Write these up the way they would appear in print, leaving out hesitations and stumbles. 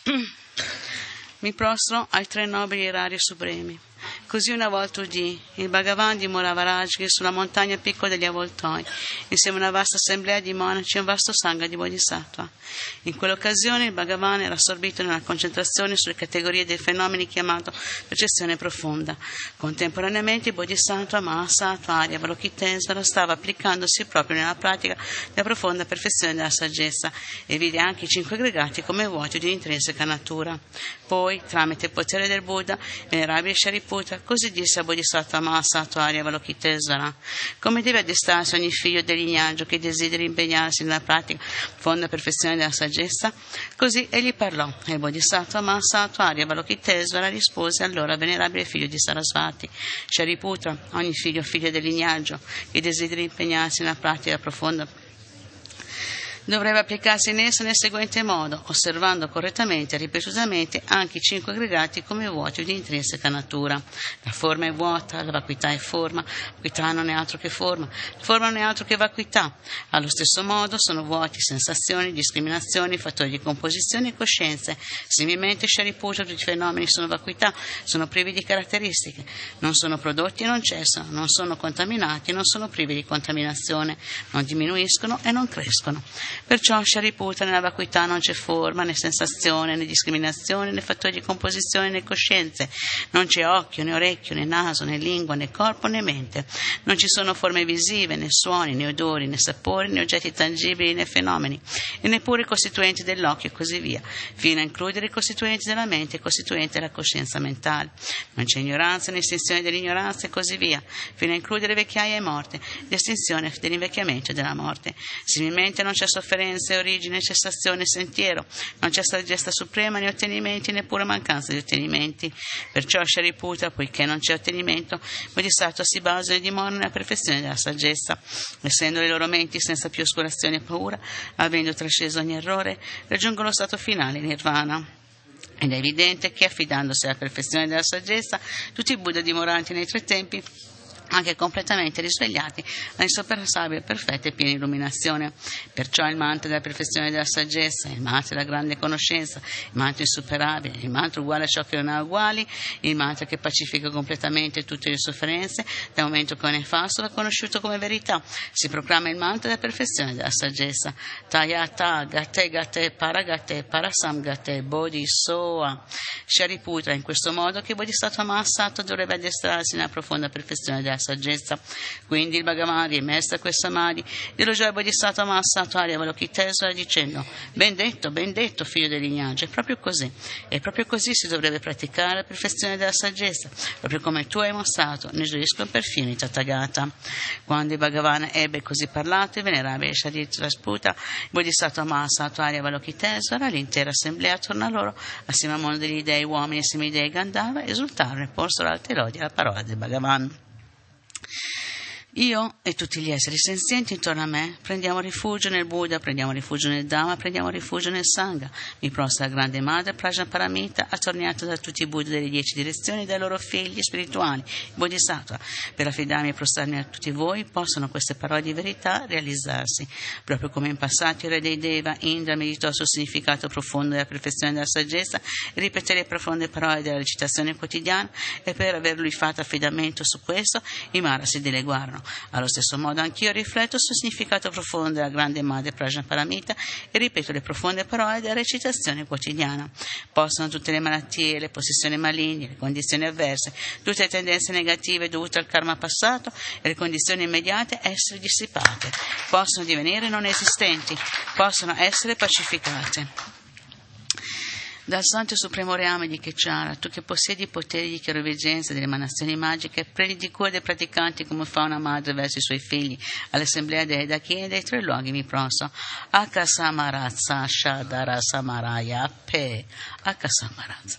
Mi prostro ai tre nobili rari supremi. Così una volta udì, il Bhagavan dimorava a Rajgir sulla montagna piccola degli avvoltoi, insieme a una vasta assemblea di monaci e un vasto sangha di bodhisattva. In quell'occasione il Bhagavan era assorbito nella concentrazione sulle categorie dei fenomeni chiamato percezione profonda. Contemporaneamente il bodhisattva Mahasattva Arya Avalokitesvara stava applicandosi proprio nella pratica della profonda perfezione della saggezza e vide anche i cinque aggregati come vuoti di intrinseca natura. Poi, tramite il potere del Buddha, venerabile Shariputra così disse a Bodhisattva Mahasattva Arya Avalokitesvara: come deve addestrarsi ogni figlio del lignaggio che desideri impegnarsi nella pratica profonda perfezione della saggezza? Così egli parlò e il Bodhisattva Mahasattva Arya Avalokitesvara rispose allora venerabile figlio di Sarasvati: Shariputra, ogni figlio o figlia del lignaggio che desideri impegnarsi nella pratica profonda dovrebbe applicarsi in essa nel seguente modo, osservando correttamente e ripetutamente anche i cinque aggregati come vuoti di intrinseca natura. La forma è vuota, la vacuità è forma, la vacuità non è altro che forma, la forma non è altro che vacuità. Allo stesso modo sono vuoti sensazioni, discriminazioni, fattori di composizione e coscienze. Similmente Shariputra, tutti i fenomeni sono vacuità, sono privi di caratteristiche, non sono prodotti e non cessano, non sono contaminati, non sono privi di contaminazione, non diminuiscono e non crescono. Perciò Shariputra nella vacuità non c'è forma, né sensazione, né discriminazione, né fattori di composizione, né coscienze. Non c'è occhio, né orecchio, né naso, né lingua, né corpo, né mente. Non ci sono forme visive, né suoni, né odori, né sapori, né oggetti tangibili, né fenomeni, e neppure i costituenti dell'occhio e così via, fino a includere i costituenti della mente e i costituenti della coscienza mentale. Non c'è ignoranza, né estinzione dell'ignoranza e così via, fino a includere vecchiaia e morte, l'estinzione dell'invecchiamento e della morte. Similmente non c'è sofferenza, origine, cessazione, sentiero, non c'è saggezza suprema né ottenimenti, neppure mancanza di ottenimenti. Perciò Shariputra, poiché non c'è ottenimento, Bodhisattva si basano e dimorano nella perfezione della saggezza, essendo le loro menti senza più oscurazione e paura, avendo trasceso ogni errore, raggiungono lo stato finale, nirvana. Ed è evidente che, affidandosi alla perfezione della saggezza, tutti i Buddha dimoranti nei tre tempi, anche completamente risvegliati all'insoperabile, perfetta e piena illuminazione. Perciò il mantra della perfezione della saggezza, il mantra della grande conoscenza, il mantra insuperabile, il mantra uguale a ciò che non ha uguali, il mantra che pacifica completamente tutte le sofferenze, dal momento che non è falso, va conosciuto come verità. Si proclama il mantra della perfezione della saggezza. Tayata gate gate paragate parasam gate bodhisoa. Shariputra, in questo modo che Bodhisattva Mahasattva dovrebbe addestrarsi nella profonda perfezione della saggezza. Quindi il Bhagavan, rimesso a questa samadhi, elogiò il Bodhisattva Mahasattva Arya Avalokitesvara dicendo: ben detto, figlio del lignaggio, è proprio così. E proprio così si dovrebbe praticare la perfezione della saggezza, proprio come tu hai mostrato nel giudizio perfino in Tathagata. Quando il Bhagavan ebbe così parlato, il venerabile Shariputra, il Bodhisattva Mahasattva Arya Avalokitesvara, l'intera assemblea attorno a loro, assieme al mondo degli dei uomini e semidei Gandharva, esultarono e posero alte lodi alla parola del Bhagavan. Io e tutti gli esseri senzienti intorno a me prendiamo rifugio nel Buddha, prendiamo rifugio nel Dhamma, prendiamo rifugio nel Sangha. Mi prostra la grande madre Prajnaparamita, attorniata da tutti i Buddha delle 10 direzioni e dai loro figli spirituali, i Bodhisattva. Per affidarmi e prostrarmi a tutti voi possono queste parole di verità realizzarsi. Proprio come in passato il re dei Deva, Indra, meditò sul significato profondo della perfezione della saggezza e ripeté le profonde parole della recitazione quotidiana, e per aver lui fatto affidamento su questo, i Mara si dileguarono. Allo stesso modo anch'io rifletto sul significato profondo della grande madre Prajnaparamita e ripeto le profonde parole della recitazione quotidiana. Possono tutte le malattie, le possessioni maligne, le condizioni avverse, tutte le tendenze negative dovute al karma passato e le condizioni immediate essere dissipate, possono divenire non esistenti, possono essere pacificate. Dal Santo Supremo Reame di Kechara, tu che possiedi i poteri di chiaroveggenza delle emanazioni magiche, prendi di cura dei praticanti come fa una madre verso i suoi figli, all'assemblea dei Daki e dei tre luoghi mi prostro. Akasamarazza Shadara Samaraya Pe. Akasamarazza.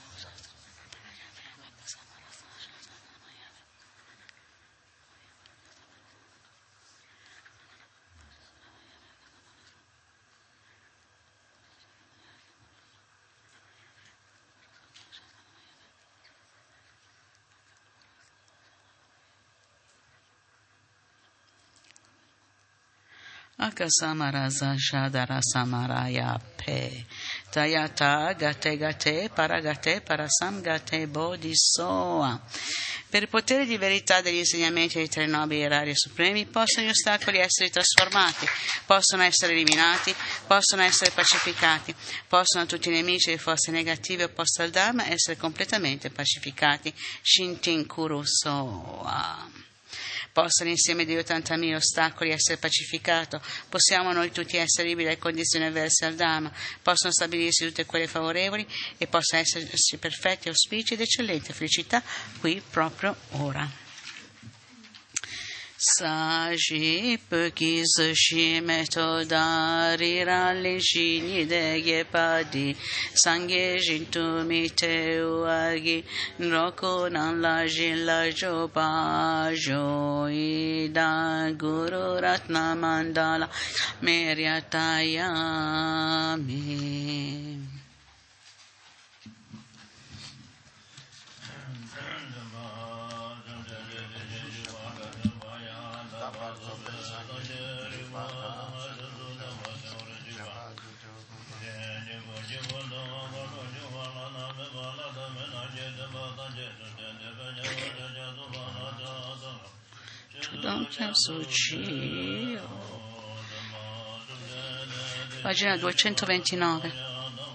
Akasamaraza Shadara Samaraya Pe Tayata Gate Gate Paragate Parasam Gate Bodhisoa. Per il potere di verità degli insegnamenti dei tre nobili erari supremi possono gli ostacoli essere trasformati, possono essere eliminati, possono essere pacificati, possono tutti i nemici di forze negative opposte al Dharma essere completamente pacificati. Shintin Kurusoa. Possono insieme di 80.000 ostacoli essere pacificati, possiamo noi tutti essere liberi dalle condizioni avverse al Dhamma, possono stabilirsi tutte quelle favorevoli e possa esserci perfetti auspici ed eccellente felicità qui proprio ora. Saji pekis shi metodari rali shi nidege padi sangye jintu mite uagi nroko nan la jin la jo pa jo ida guru ratna mandala meryatayami. Pagina 229.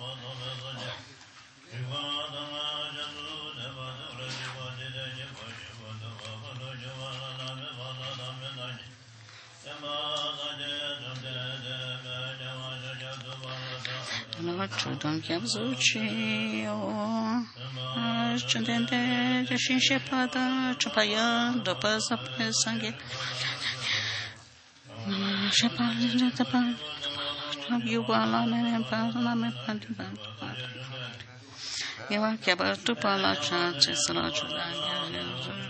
Chudon Kyabzuchi o Chundente Shishipada Chapaya Dopas of Sangi Shapal Yuvala and Parama Pantiban Yawa Kyabatu Palacha Chesalachudanga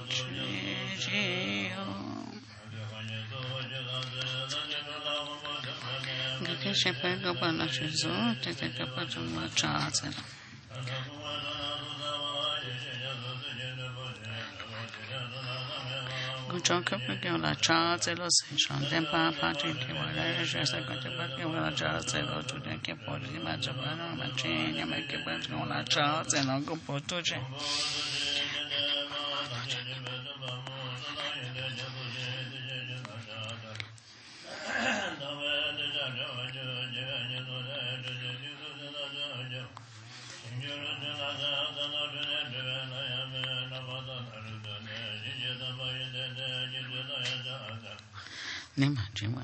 che sempre dopo la cesura te faccio una ciazza con ciò che perché la ciazza lo si c'è pa parte che vuole c'è sta cosa perché la ciazza lo tu che poi di mezzo ma ma c'è ma che poi con la ciazza non con tu c'è ne mangiamo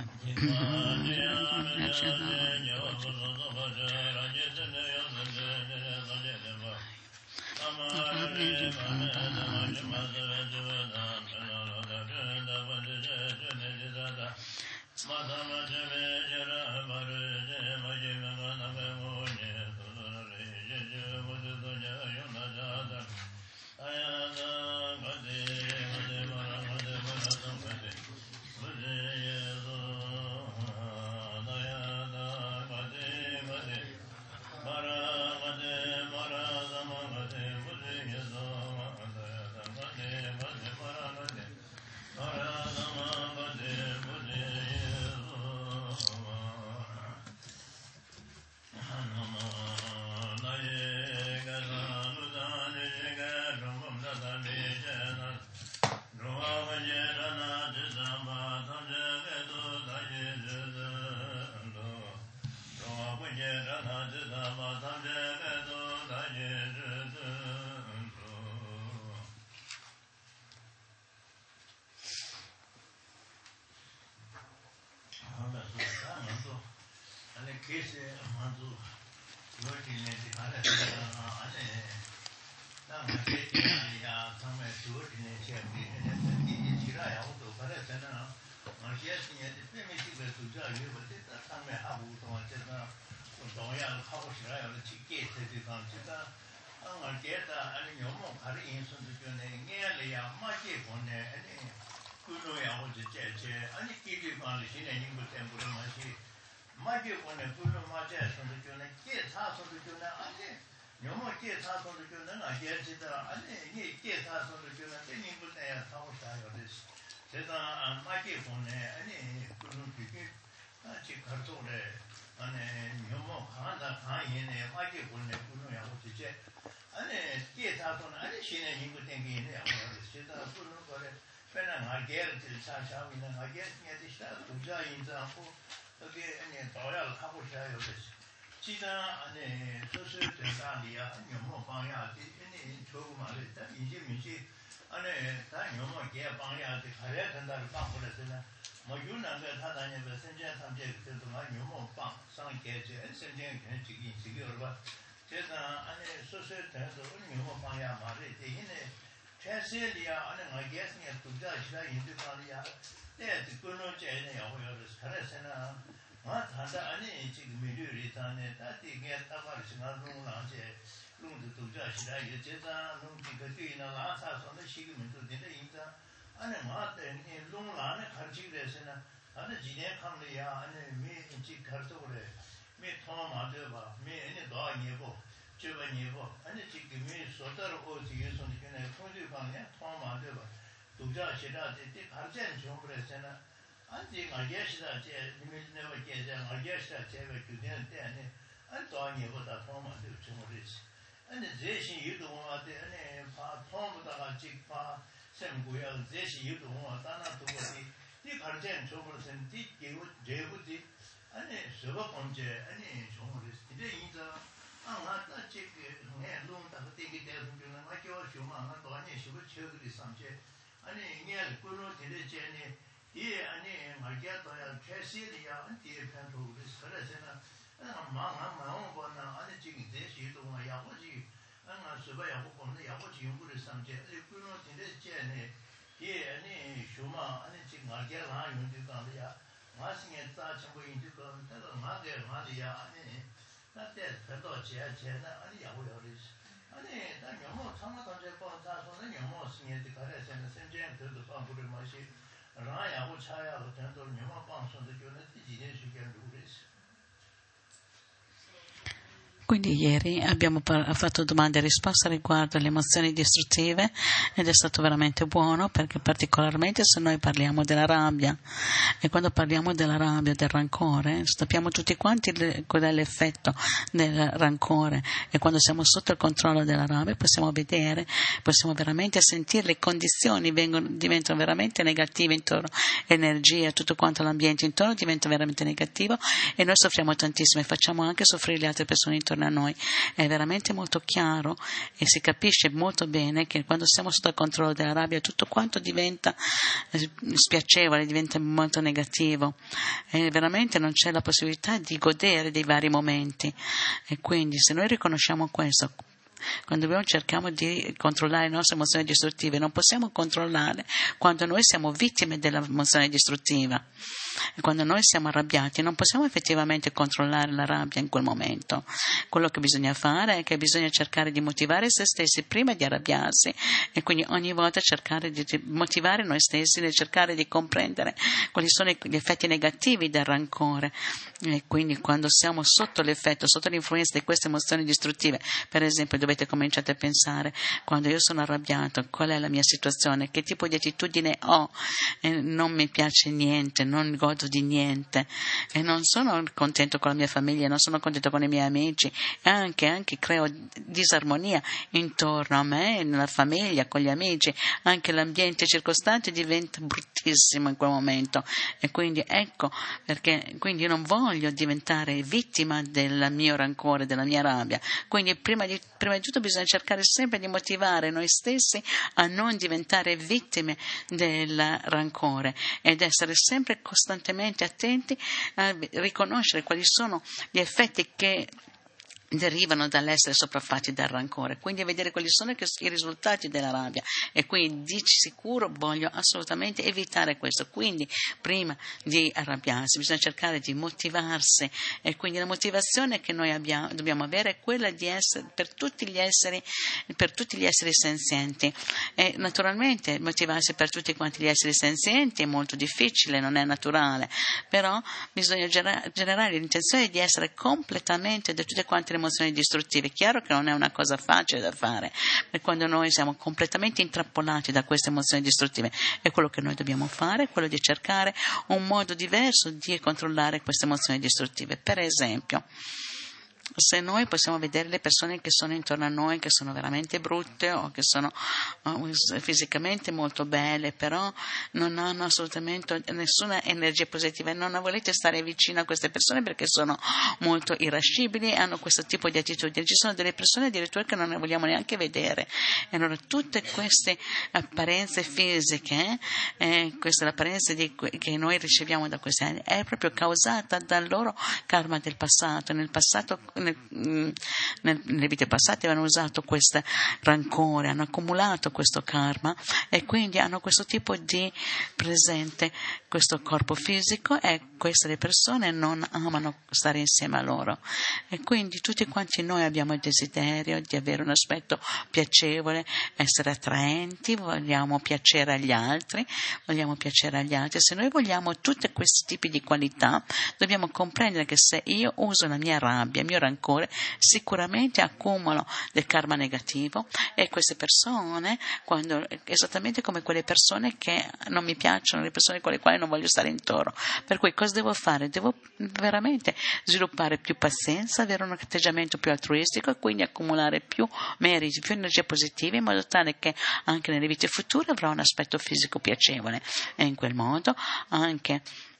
지 가르도래 안에 묘모 하나 가인에 화기 보내 분노하고 이제 안에 깨자도는 안에 신의 인구 땡기네 하고 제가 분노 거래 배는 하게를 사샤미는 하게 해지다 부자 인자하고 여기 안에 도야를 하고 싶어요. 지단 안에 소설 대단이야 묘모 방야지 아니 조금 말했다 이제 민지 안에 다 묘모 개 방야지 가야 된다를 방불했으나 뭐 유난가 타다니면 선전 삼재 그때도 많이 묘모 방 상계제 선전 견직이 지겨워 제가 안에 소설 대해서 묘모 방야 말에 대인에 최세리아 안에 나게스냐 두자 시다 인도관이야 네 그거는 제네 야고요 그래서나 아 다다 안에 지금 미리리 다네 다디게 따바르 지나는 나제 롱도 두자 시다 이제 제가 롱디 그뒤나 라사서는 시기면도 되는 인자 안에 마때 롱라네 가르치래서나 안에 지내 강리야 안에 미지 가르쳐 그래 미 통마도 봐미 안에 더 예보 저번 예보 안에 지금 미 소다로 오지 예선이 그네 통지 방에 통마도 봐 두자 시다 때 가르치는 좀 그래서나 안지 알게시다 제 니미네버 계자 알게시다 제가 그냥 때네 안 도안이보다 통마도 좀 그랬지 안에 제신 유도와데 안에 파 통보다가 직파 sem구야 제시 유도와 따나 두고지 이 가르치는 저버선 디 개고 제부지 아니 저거 번째 아니 정말 이제 인자 아마다 제게 네 롱다 되게 되는 중에 맞죠 쇼만 또 아니 쇼고 쳐들이 삼제 아니 이게 그로 되제니 이 아니 말게도야 최시리야 안티에 편도 그래서나 마음 보나 아니 지금 제시 유도와 야고지 아 저거야 보고는 야고지 연구를 삼제 그로 되제니 예 아니 쇼마 아니 지금 말게라 연구가야 마싱에 다 전부 인도가 내가 말이야 아니 나때 그도 제나 아니 야고요리스 아니 나 너무 참마던 제 번자서는 너무 신경이 가려서는 선전 들도 방부를 마시 라야고 차야고 전도 너무 방송도 교는 지지는 시간 누구랬어. Quindi ieri abbiamo fatto domande e risposte riguardo alle emozioni distruttive ed è stato veramente buono perché particolarmente se noi parliamo della rabbia e quando parliamo della rabbia, del rancore, sappiamo tutti quanti qual è l'effetto del rancore e quando siamo sotto il controllo della rabbia possiamo vedere, possiamo veramente sentire le condizioni diventano veramente negative intorno, energia, tutto quanto l'ambiente intorno diventa veramente negativo e noi soffriamo tantissimo e facciamo anche soffrire le altre persone intorno a noi. È veramente molto chiaro e si capisce molto bene che quando siamo sotto il controllo della rabbia tutto quanto diventa spiacevole, diventa molto negativo e veramente non c'è la possibilità di godere dei vari momenti e quindi se noi riconosciamo questo, quando noi cerchiamo di controllare le nostre emozioni distruttive non possiamo controllare quando noi siamo vittime dell'emozione distruttiva e quando noi siamo arrabbiati non possiamo effettivamente controllare la rabbia in quel momento. Quello che bisogna fare è che bisogna cercare di motivare se stessi prima di arrabbiarsi e quindi ogni volta cercare di motivare noi stessi e cercare di comprendere quali sono gli effetti negativi del rancore e quindi quando siamo sotto l'effetto, sotto l'influenza di queste emozioni distruttive, per esempio dovete cominciare a pensare quando io sono arrabbiato qual è la mia situazione, che tipo di attitudine ho, non mi piace niente, non godo di niente e non sono contento con la mia famiglia, non sono contento con i miei amici e anche creo disarmonia intorno a me, nella famiglia, con gli amici, anche l'ambiente circostante diventa bruttissimo in quel momento e quindi ecco perché quindi io non voglio diventare vittima del mio rancore, della mia rabbia, quindi prima di tutto bisogna cercare sempre di motivare noi stessi a non diventare vittime del rancore ed essere sempre costantemente attenti a riconoscere quali sono gli effetti che derivano dall'essere sopraffatti dal rancore, quindi a vedere quali sono i risultati della rabbia e quindi di sicuro voglio assolutamente evitare questo, quindi prima di arrabbiarsi bisogna cercare di motivarsi e quindi la motivazione che noi dobbiamo avere è quella di essere per tutti gli esseri senzienti e naturalmente motivarsi per tutti quanti gli esseri senzienti è molto difficile, non è naturale, però bisogna generare l'intenzione di essere completamente da tutte quante le emozioni distruttive. È chiaro che non è una cosa facile da fare, perché quando noi siamo completamente intrappolati da queste emozioni distruttive, e quello che noi dobbiamo fare è quello di cercare un modo diverso di controllare queste emozioni distruttive. Per esempio, se noi possiamo vedere le persone che sono intorno a noi, che sono veramente brutte o che sono fisicamente molto belle, però non hanno assolutamente nessuna energia positiva, e non volete stare vicino a queste persone perché sono molto irascibili e hanno questo tipo di attitudini. Ci sono delle persone addirittura che non ne vogliamo neanche vedere, e allora tutte queste apparenze fisiche, queste apparenze che noi riceviamo da questi anni, è proprio causata dal loro karma del passato. Nel passato, nelle vite passate avevano usato questo rancore, hanno accumulato questo karma, e quindi hanno questo tipo di presente, questo corpo fisico, e queste persone non amano stare insieme a loro, e quindi tutti quanti noi abbiamo il desiderio di avere un aspetto piacevole, essere attraenti, vogliamo piacere agli altri. Se noi vogliamo tutti questi tipi di qualità, dobbiamo comprendere che se io uso la mia rabbia, il mio rancore, sicuramente accumulo del karma negativo, e queste persone, esattamente come quelle persone che non mi piacciono, le persone con le quali non voglio stare intorno. Per cui cosa devo fare? Devo veramente sviluppare più pazienza, avere un atteggiamento più altruistico, e quindi accumulare più meriti, più energie positive, in modo tale che anche nelle vite future avrò un aspetto fisico piacevole, e in quel modo anche,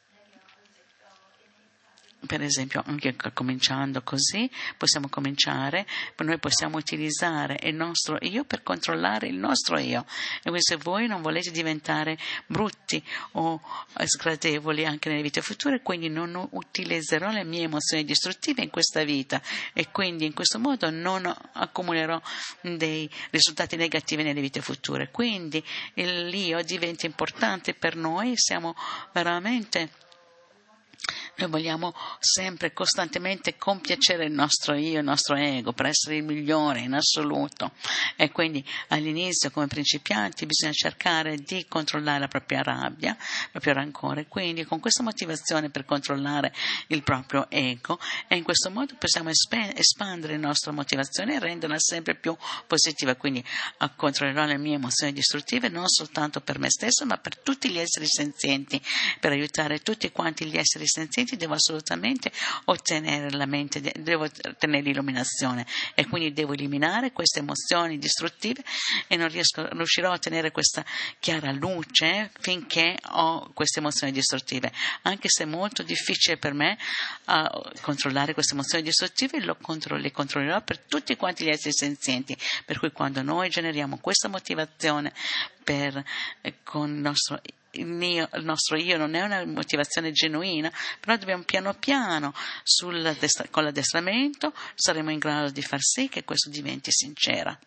per esempio, anche cominciando così, noi possiamo utilizzare il nostro io per controllare il nostro io. E quindi, se voi non volete diventare brutti o sgradevoli anche nelle vite future, quindi non utilizzerò le mie emozioni distruttive in questa vita, e quindi in questo modo non accumulerò dei risultati negativi nelle vite future. Quindi l'io diventa importante per noi, noi vogliamo sempre, costantemente compiacere il nostro io, il nostro ego, per essere il migliore in assoluto, e quindi all'inizio, come principianti, bisogna cercare di controllare la propria rabbia, il proprio rancore, quindi con questa motivazione per controllare il proprio ego, e in questo modo possiamo espandere la nostra motivazione e renderla sempre più positiva. Quindi controllerò le mie emozioni distruttive non soltanto per me stesso, ma per tutti gli esseri senzienti. Per aiutare tutti quanti gli esseri senzienti devo assolutamente ottenere la mente, devo ottenere l'illuminazione, e quindi devo eliminare queste emozioni distruttive, e non riuscirò a ottenere questa chiara luce finché ho queste emozioni distruttive. Anche se è molto difficile per me controllare queste emozioni distruttive, le controllerò per tutti quanti gli esseri senzienti. Per cui quando noi generiamo questa motivazione con il nostro io non è una motivazione genuina, però dobbiamo piano piano con l'addestramento saremo in grado di far sì che questo diventi sincera.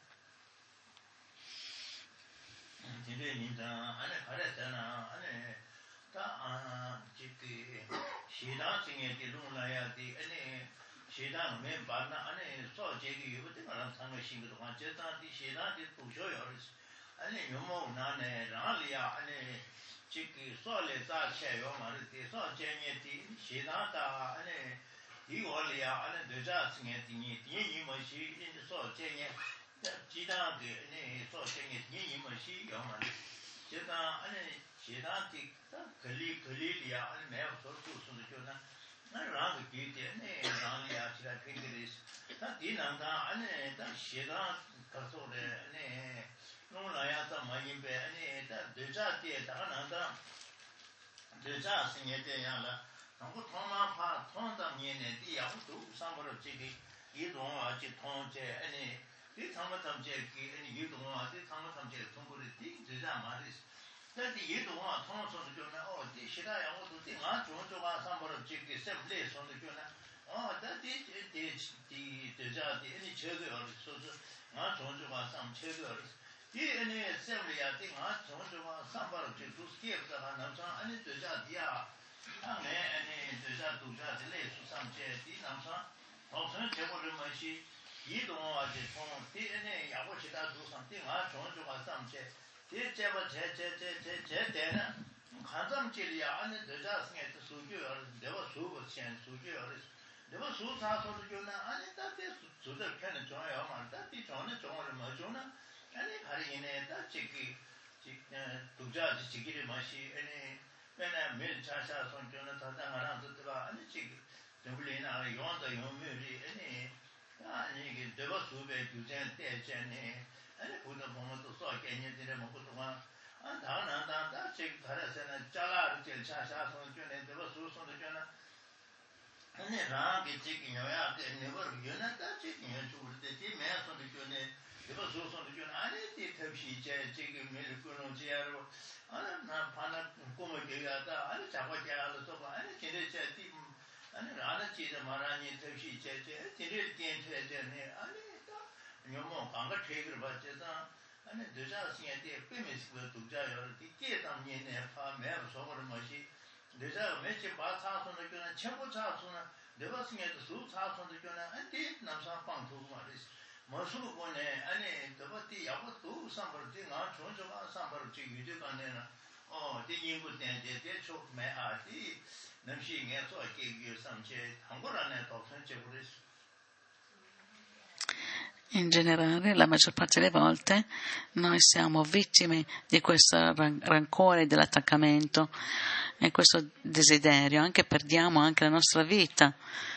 chiki sole za che yo ma ri so che nye ti shi da da ane di wo li ya ane de za sing ti ni mo shi in so che nye ji da de ne so che nye ni mo shi yo ma ri je da ane shi da ti ta kali li ya ane me so su su de na na ra ge de ne ra li ya chi da pin de ta di na da ane ta shi da ka so de ne non la ya ta ma yin be ane ta de za ti ta na da de za sing ye de ya la nang ko thong ma pha thong da mien ne ti ya du sam bo ji gi yi dong wa ji thong je ane ti thong ma tam je ki ane yi dong wa ti thong ma tam je thong bo de ti de za ma ri ta ti yi dong wa thong so de jo na o ti shi da ya wo du ti ma zhong zhong ga sam bo ji gi sem le so de jo na o ta ti de za ti ane che ge yo so so ma zhong zhong ga sam che ge yo 이 안에 세브리아 띵아 정정화 삼바로 제도 스케프가 남자 안에 되자 디아 안에 안에 되자 도자 딜레 수삼제 디 남자 어선 제거를 마시 이동화제 통 디에 야고시다 도상 띵아 정정화 삼제 디 제바 제제제제제데나 간zam질이야 안에 되자 승에 수주요 내가 수고 chen 수주요 devo su sa so di una ane ta te su da pen jo ya ma ta ti jo ne jo ma jo na ane hari ne ta chiki dukja chiki ma shi ane pena mil cha cha son jo na ta ta ngara tu ba ane chiki debule na yon da yon me ri ane ane ge devo su be ju jen te jen ne ane bu na bo ma to so ke ne de mo ko to ma da chiki thara se na chala ru che cha cha son jo ne devo su son jo na ane rang ke chiki nyoya ke ne bar yo na ta chiki nyo chu de ti me so de jo ne devo su son jo na ane ti thap shi che chiki me lu ko no che ya ro ane na pa na ko mo ge ya ta ane cha wa ja lo so ba ane che de che ti ane ra na chi de ma ra ni thap shi che che ti de tien che che ne ane ta nyo mo ka ga the gir ba che ta ane de ja si ya de pe me si tu ja yo ti ke tam ni ne pa me so mo ma shi de ja me che ba cha so ne na che bo cha so na de ba si ya de su cha so de na ane ti nam sa pang tu ma de ma su ko ne ane de ba ti ya bo tu sam par ti nga chon chon ma sam par chi yu de ka ne na ti yin bu ten de de cho me a ti nam shi nge so ke yu sam che hang go ra ne to chen che bu de. In generale, la maggior parte delle volte noi siamo vittime di questo rancore, dell'attaccamento e questo desiderio, anche perdiamo anche la nostra vita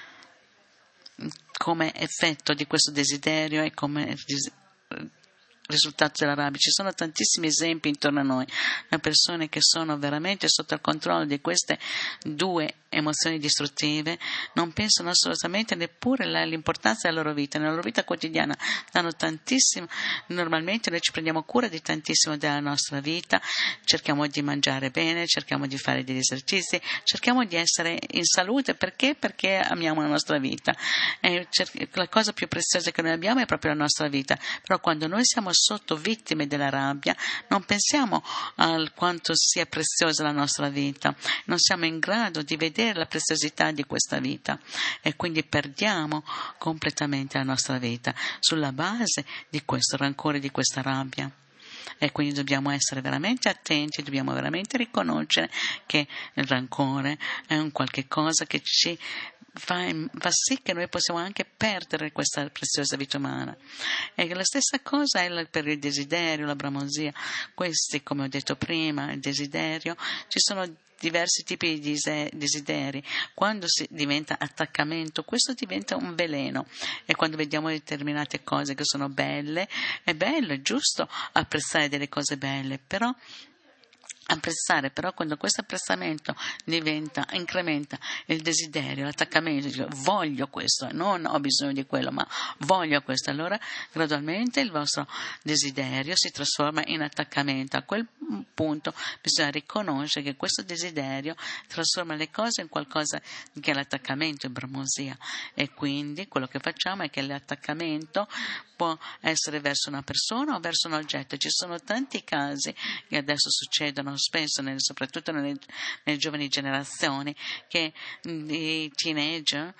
come effetto di questo desiderio e come risultato della rabbia. Ci sono tantissimi esempi intorno a noi, persone che sono veramente sotto il controllo di queste due emozioni distruttive, non pensano assolutamente neppure all'importanza della loro vita. Nella loro vita quotidiana danno tantissimo, normalmente noi ci prendiamo cura di tantissimo della nostra vita, cerchiamo di mangiare bene, cerchiamo di fare degli esercizi, cerchiamo di essere in salute. Perché? Perché amiamo la nostra vita. La cosa più preziosa che noi abbiamo è proprio la nostra vita, però quando noi siamo sotto vittime della rabbia non pensiamo al quanto sia preziosa la nostra vita, non siamo in grado di vedere la preziosità di questa vita e quindi perdiamo completamente la nostra vita sulla base di questo rancore, di questa rabbia. E quindi dobbiamo essere veramente attenti, dobbiamo veramente riconoscere che il rancore è un qualche cosa che ci fa sì che noi possiamo anche perdere questa preziosa vita umana. E la stessa cosa è per il desiderio, la bramosia. Questi, come ho detto prima, il desiderio, ci sono diversi tipi di desideri. Quando si diventa attaccamento, questo diventa un veleno, e quando vediamo determinate cose che sono belle, è bello, è giusto apprezzare delle cose belle, però quando questo apprezzamento incrementa il desiderio, l'attaccamento, dico, voglio questo, non ho bisogno di quello, ma voglio questo, allora gradualmente il vostro desiderio si trasforma in attaccamento. A quel punto bisogna riconoscere che questo desiderio trasforma le cose in qualcosa che è l'attaccamento, in bramosia, e quindi quello che facciamo è che l'attaccamento può essere verso una persona o verso un oggetto. Ci sono tanti casi che adesso succedono spesso, soprattutto nelle giovani generazioni, che i teenager,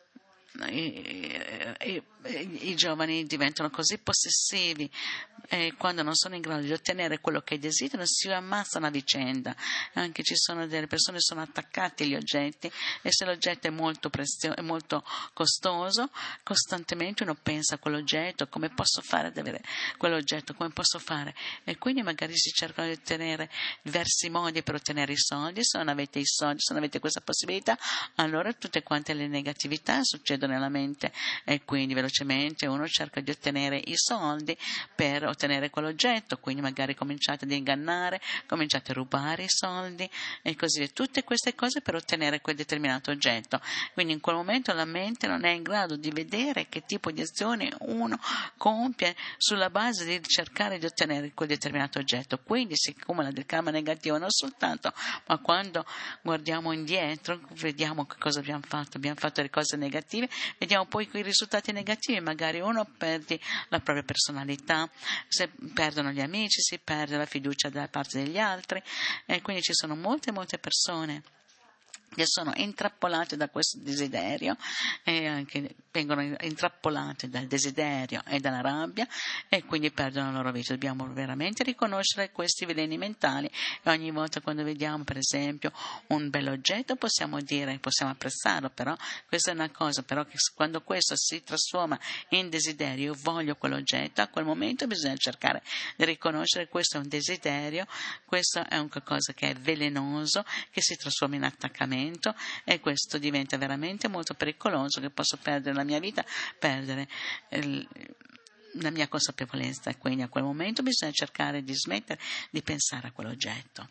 i giovani diventano così possessivi e quando non sono in grado di ottenere quello che desiderano si ammazzano a vicenda. Anche ci sono delle persone che sono attaccate agli oggetti, e se l'oggetto è molto molto costoso, costantemente uno pensa a quell'oggetto, come posso fare ad avere quell'oggetto, come posso fare, e quindi magari si cercano di ottenere diversi modi per ottenere i soldi. Se non avete i soldi, se non avete questa possibilità, allora tutte quante le negatività succedono nella mente, e quindi velocemente uno cerca di ottenere i soldi per ottenere quell'oggetto, quindi magari cominciate ad ingannare, cominciate a rubare i soldi e così via, tutte queste cose per ottenere quel determinato oggetto. Quindi in quel momento la mente non è in grado di vedere che tipo di azioni uno compie sulla base di cercare di ottenere quel determinato oggetto, quindi si accumula del karma negativo non soltanto, ma quando guardiamo indietro vediamo che cosa abbiamo fatto delle cose negative, vediamo poi quei risultati negativi, magari uno perde la propria personalità, si perdono gli amici, si perde la fiducia da parte degli altri, e quindi ci sono molte persone che sono intrappolate da questo desiderio e anche vengono intrappolate dal desiderio e dalla rabbia e quindi perdono la loro vita. Dobbiamo veramente riconoscere questi veleni mentali e ogni volta quando vediamo per esempio un bell'oggetto possiamo apprezzarlo, però questa è una cosa, però che quando questo si trasforma in desiderio, io voglio quell'oggetto, a quel momento bisogna cercare di riconoscere questo è un desiderio, questo è un qualcosa che è velenoso, che si trasforma in attaccamento e questo diventa veramente molto pericoloso, che posso perdere la mia vita, perdere la mia consapevolezza e quindi a quel momento bisogna cercare di smettere di pensare a quell'oggetto.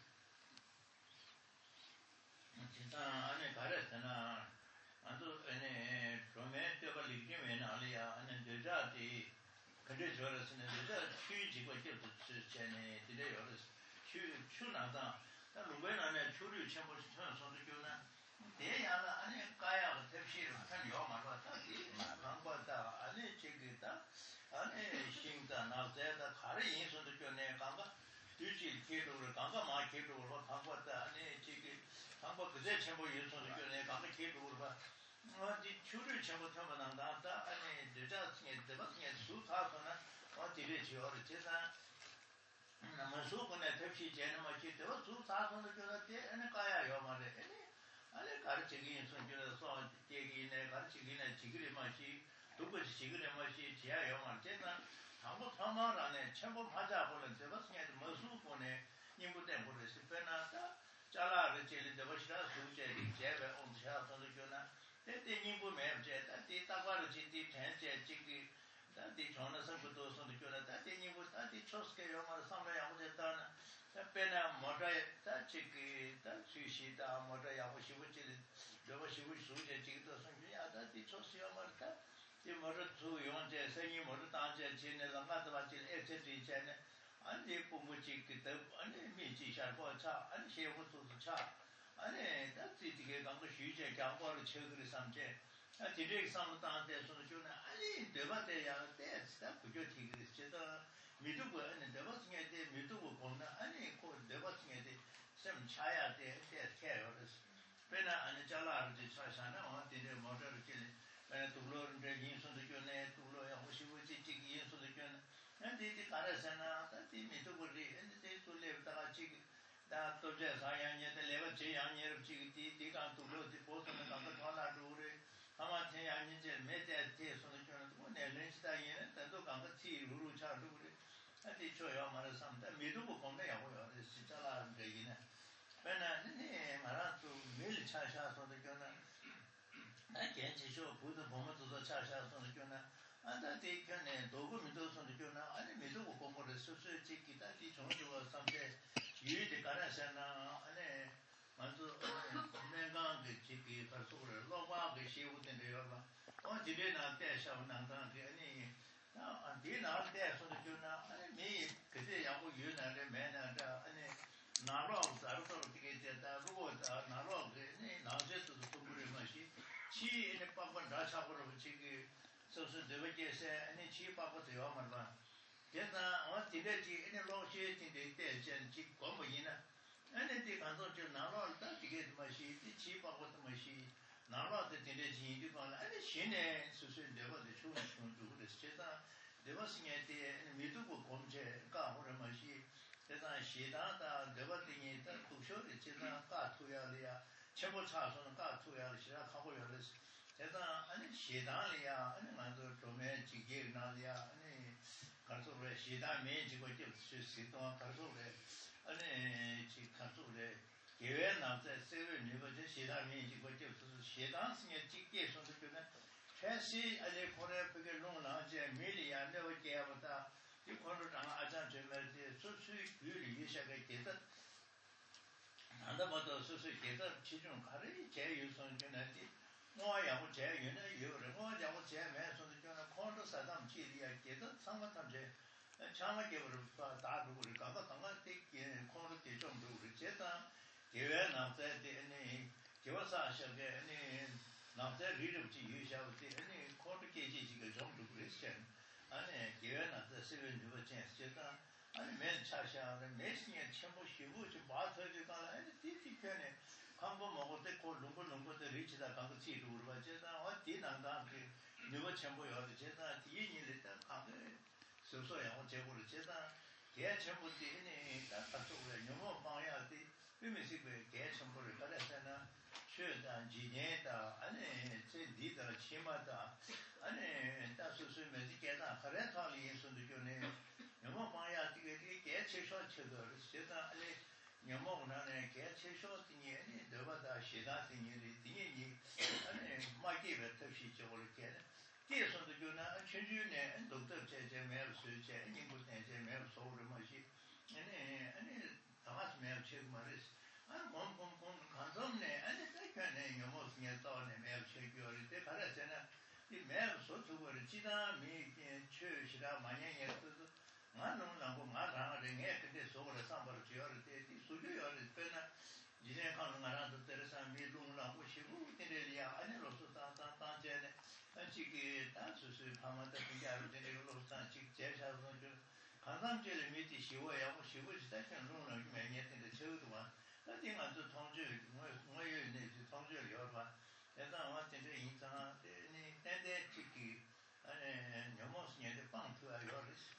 광고 먹을 때 롱고 리치다 강도 치루로 봐 제가 어디 난다 그 누가 전부요 제가 뒤에 일단 강도 소소야 제고를 제가 개 전부 뒤에 딱 쪽으로 영어 방해할 때 의미식 개 전부를 받았잖아 최단 지내다 아니 제 리더 치마다 아니 다수수 메디케다 카레탈이 예수도 전에 영어 방해할 때 개 최소 쳐도 제가 아니 영어는 개 최소 등에 너보다 시다 등에 뒤에 아니 마이게 특히 저걸 개 계속도 주나 전주네 독도 제제 매일 수제 인구대 제 매일 서울을 마시 아니 다마스 매일 책 말이스 몸 간섭네 아니 그러니까 영어 중에 떠네 매일 책을 때 가라잖아 이 매일 소투를 지다 미게 최시라 만약에 또 나는 나랑은 근데 서울에 상바를 지어를 때 수주요를 때나 이제 가는 나라도 때려서 미동하고 싶고 때려야 아니로서 단단단제네 지금 다수수 파마다 비자로 되는 산 직 제사는 좀 강상제를 밑에 시워야 하고 시워지 대신 로는 매년에 저도와 그때만 또 통주 뭐 이제 통주를 여러 번 일단 완전히 인상 근데 특히 아니 너무스니에 빵투가 여러스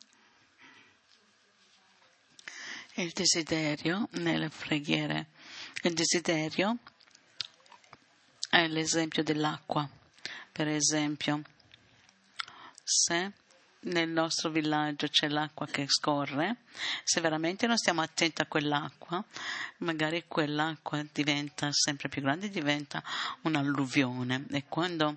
il desiderio nelle preghiere. Il desiderio è l'esempio dell'acqua. Per esempio, se nel nostro villaggio c'è l'acqua che scorre, se veramente non stiamo attenti a quell'acqua, magari quell'acqua diventa sempre più grande, diventa un'alluvione. E quando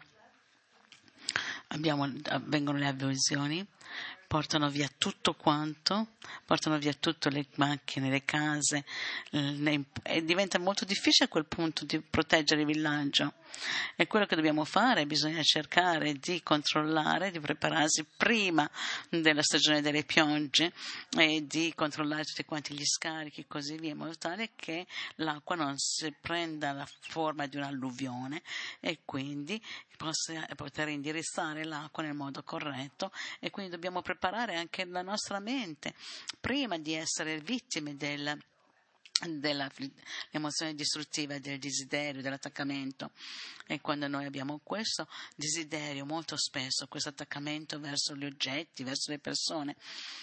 avvengono le alluvioni, portano via tutto quanto, portano via tutte le macchine, le case, e diventa molto difficile a quel punto di proteggere il villaggio. E quello che dobbiamo fare, bisogna cercare di controllare, di prepararsi prima della stagione delle piogge e di controllare tutti quanti gli scarichi e così via, in modo tale che l'acqua non si prenda la forma di un'alluvione e quindi poter indirizzare l'acqua nel modo corretto. E quindi dobbiamo preparare anche la nostra mente prima di essere vittime dell'emozione distruttiva, del desiderio, dell'attaccamento. E quando noi abbiamo questo desiderio, molto spesso questo attaccamento verso gli oggetti, verso le persone,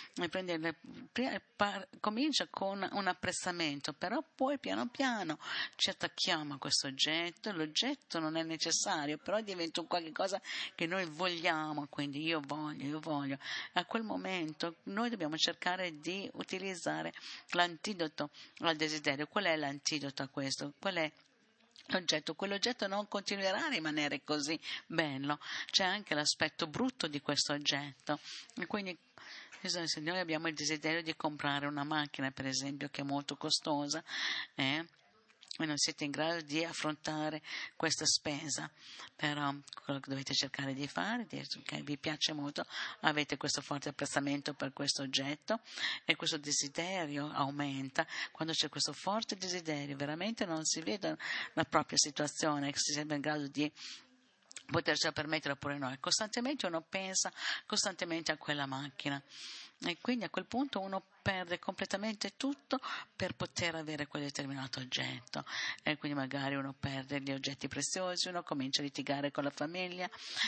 comincia con un apprezzamento, però poi piano piano ci attacchiamo a questo oggetto, l'oggetto non è necessario, però diventa un qualche cosa che noi vogliamo, quindi io voglio. A quel momento noi dobbiamo cercare di utilizzare l'antidoto al desiderio. Qual è l'antidoto a questo? Qual è l'oggetto? Quell'oggetto non continuerà a rimanere così bello, c'è anche l'aspetto brutto di questo oggetto. E quindi se noi abbiamo il desiderio di comprare una macchina, per esempio, che è molto costosa, e non siete in grado di affrontare questa spesa, però quello che dovete cercare di fare è che vi piace molto, avete questo forte apprezzamento per questo oggetto e questo desiderio aumenta. Quando c'è questo forte desiderio, veramente non si vede la propria situazione, si sembra in grado di potercela permettere oppure no, e costantemente uno pensa costantemente a quella macchina e quindi a quel punto uno perde completamente tutto per poter avere quel determinato oggetto, e quindi magari uno perde gli oggetti preziosi, uno comincia a litigare con la famiglia,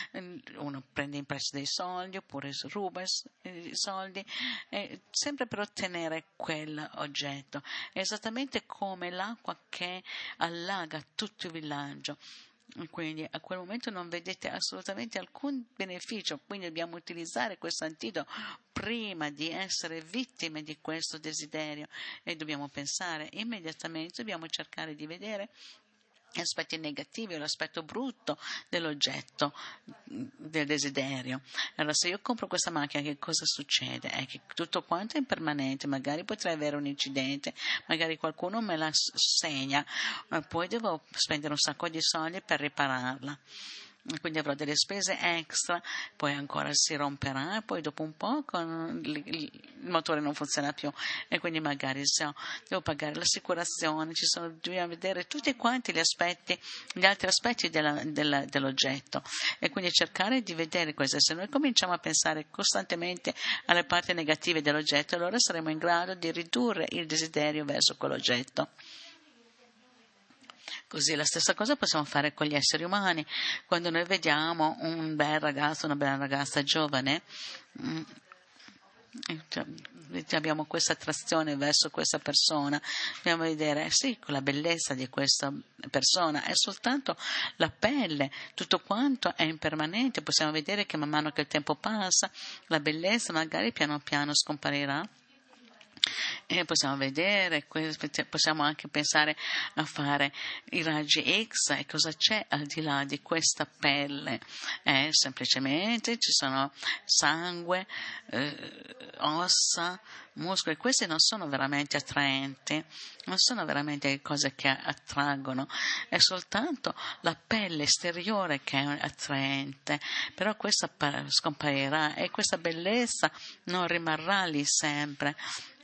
uno prende in prestito dei soldi oppure ruba i soldi, sempre per ottenere quell'oggetto. È esattamente come l'acqua che allaga tutto il villaggio. Quindi a quel momento non vedete assolutamente alcun beneficio, quindi dobbiamo utilizzare questo antidoto prima di essere vittime di questo desiderio e dobbiamo pensare immediatamente, dobbiamo cercare di vedere gli aspetti negativi o l'aspetto brutto dell'oggetto, del desiderio. Allora, se io compro questa macchina, che cosa succede? È che tutto quanto è impermanente, magari potrei avere un incidente, magari qualcuno me la segna, ma poi devo spendere un sacco di soldi per ripararla. Quindi avrò delle spese extra, poi ancora si romperà e poi dopo un po' il motore non funziona più e quindi magari devo pagare l'assicurazione, dobbiamo vedere tutti quanti gli altri aspetti dell'oggetto e quindi cercare di vedere questo. Se noi cominciamo a pensare costantemente alle parti negative dell'oggetto, allora saremo in grado di ridurre il desiderio verso quell'oggetto. Così la stessa cosa possiamo fare con gli esseri umani. Quando noi vediamo un bel ragazzo, una bella ragazza giovane, abbiamo questa attrazione verso questa persona, dobbiamo vedere sì, con la bellezza di questa persona, è soltanto la pelle, tutto quanto è impermanente, possiamo vedere che man mano che il tempo passa la bellezza magari piano piano scomparirà. E possiamo vedere, possiamo anche pensare a fare i raggi X e cosa c'è al di là di questa pelle. Semplicemente ci sono sangue, ossa, muscoli. Questi non sono veramente attraenti, non sono veramente cose che attraggono, è soltanto la pelle esteriore che è attraente, però questa scomparirà e questa bellezza non rimarrà lì sempre.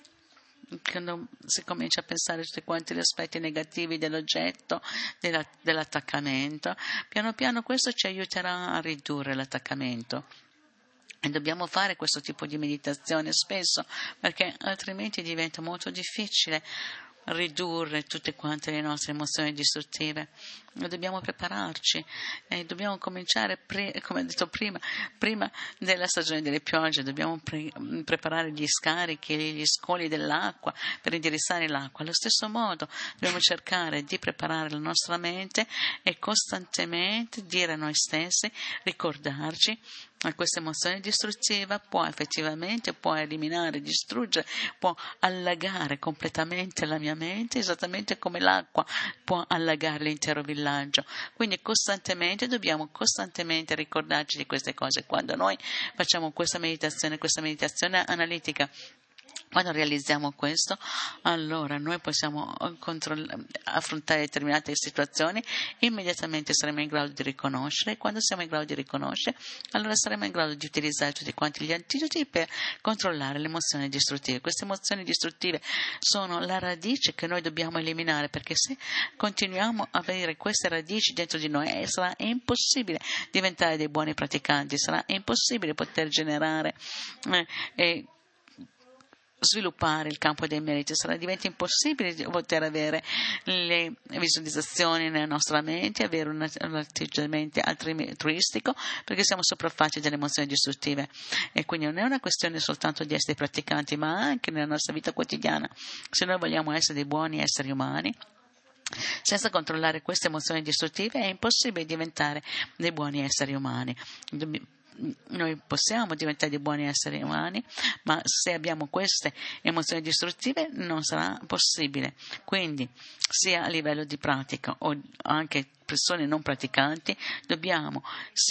Quando si comincia a pensare a tutti quanti gli aspetti negativi dell'oggetto, dell'attaccamento, piano piano questo ci aiuterà a ridurre l'attaccamento. E dobbiamo fare questo tipo di meditazione spesso, perché altrimenti diventa molto difficile ridurre tutte quante le nostre emozioni distruttive. Dobbiamo prepararci e dobbiamo cominciare, come ho detto prima della stagione delle piogge, dobbiamo preparare gli scarichi, gli scoli dell'acqua per indirizzare l'acqua. Allo stesso modo dobbiamo cercare di preparare la nostra mente e costantemente dire a noi stessi, ricordarci che questa emozione distruttiva può eliminare, distruggere, può allagare completamente la mia mente, esattamente come l'acqua può allagare l'intero villaggio. Quindi dobbiamo costantemente ricordarci di queste cose. Quando noi facciamo questa meditazione analitica, quando realizziamo questo, allora noi possiamo affrontare determinate situazioni, immediatamente saremo in grado di riconoscere. Quando siamo in grado di riconoscere, allora saremo in grado di utilizzare tutti quanti gli antidoti per controllare le emozioni distruttive. Queste emozioni distruttive sono la radice che noi dobbiamo eliminare, perché se continuiamo a avere queste radici dentro di noi, sarà impossibile diventare dei buoni praticanti, sarà impossibile poter generare sviluppare il campo dei meriti, diventa impossibile poter avere le visualizzazioni nella nostra mente, avere un atteggiamento altruistico, perché siamo sopraffatti delle emozioni distruttive. E quindi non è una questione soltanto di essere praticanti, ma anche nella nostra vita quotidiana. Se noi vogliamo essere dei buoni esseri umani, senza controllare queste emozioni distruttive è impossibile diventare dei buoni esseri umani. Noi possiamo diventare dei buoni esseri umani, ma se abbiamo queste emozioni distruttive non sarà possibile. Quindi, sia a livello di pratica o anche persone non praticanti, dobbiamo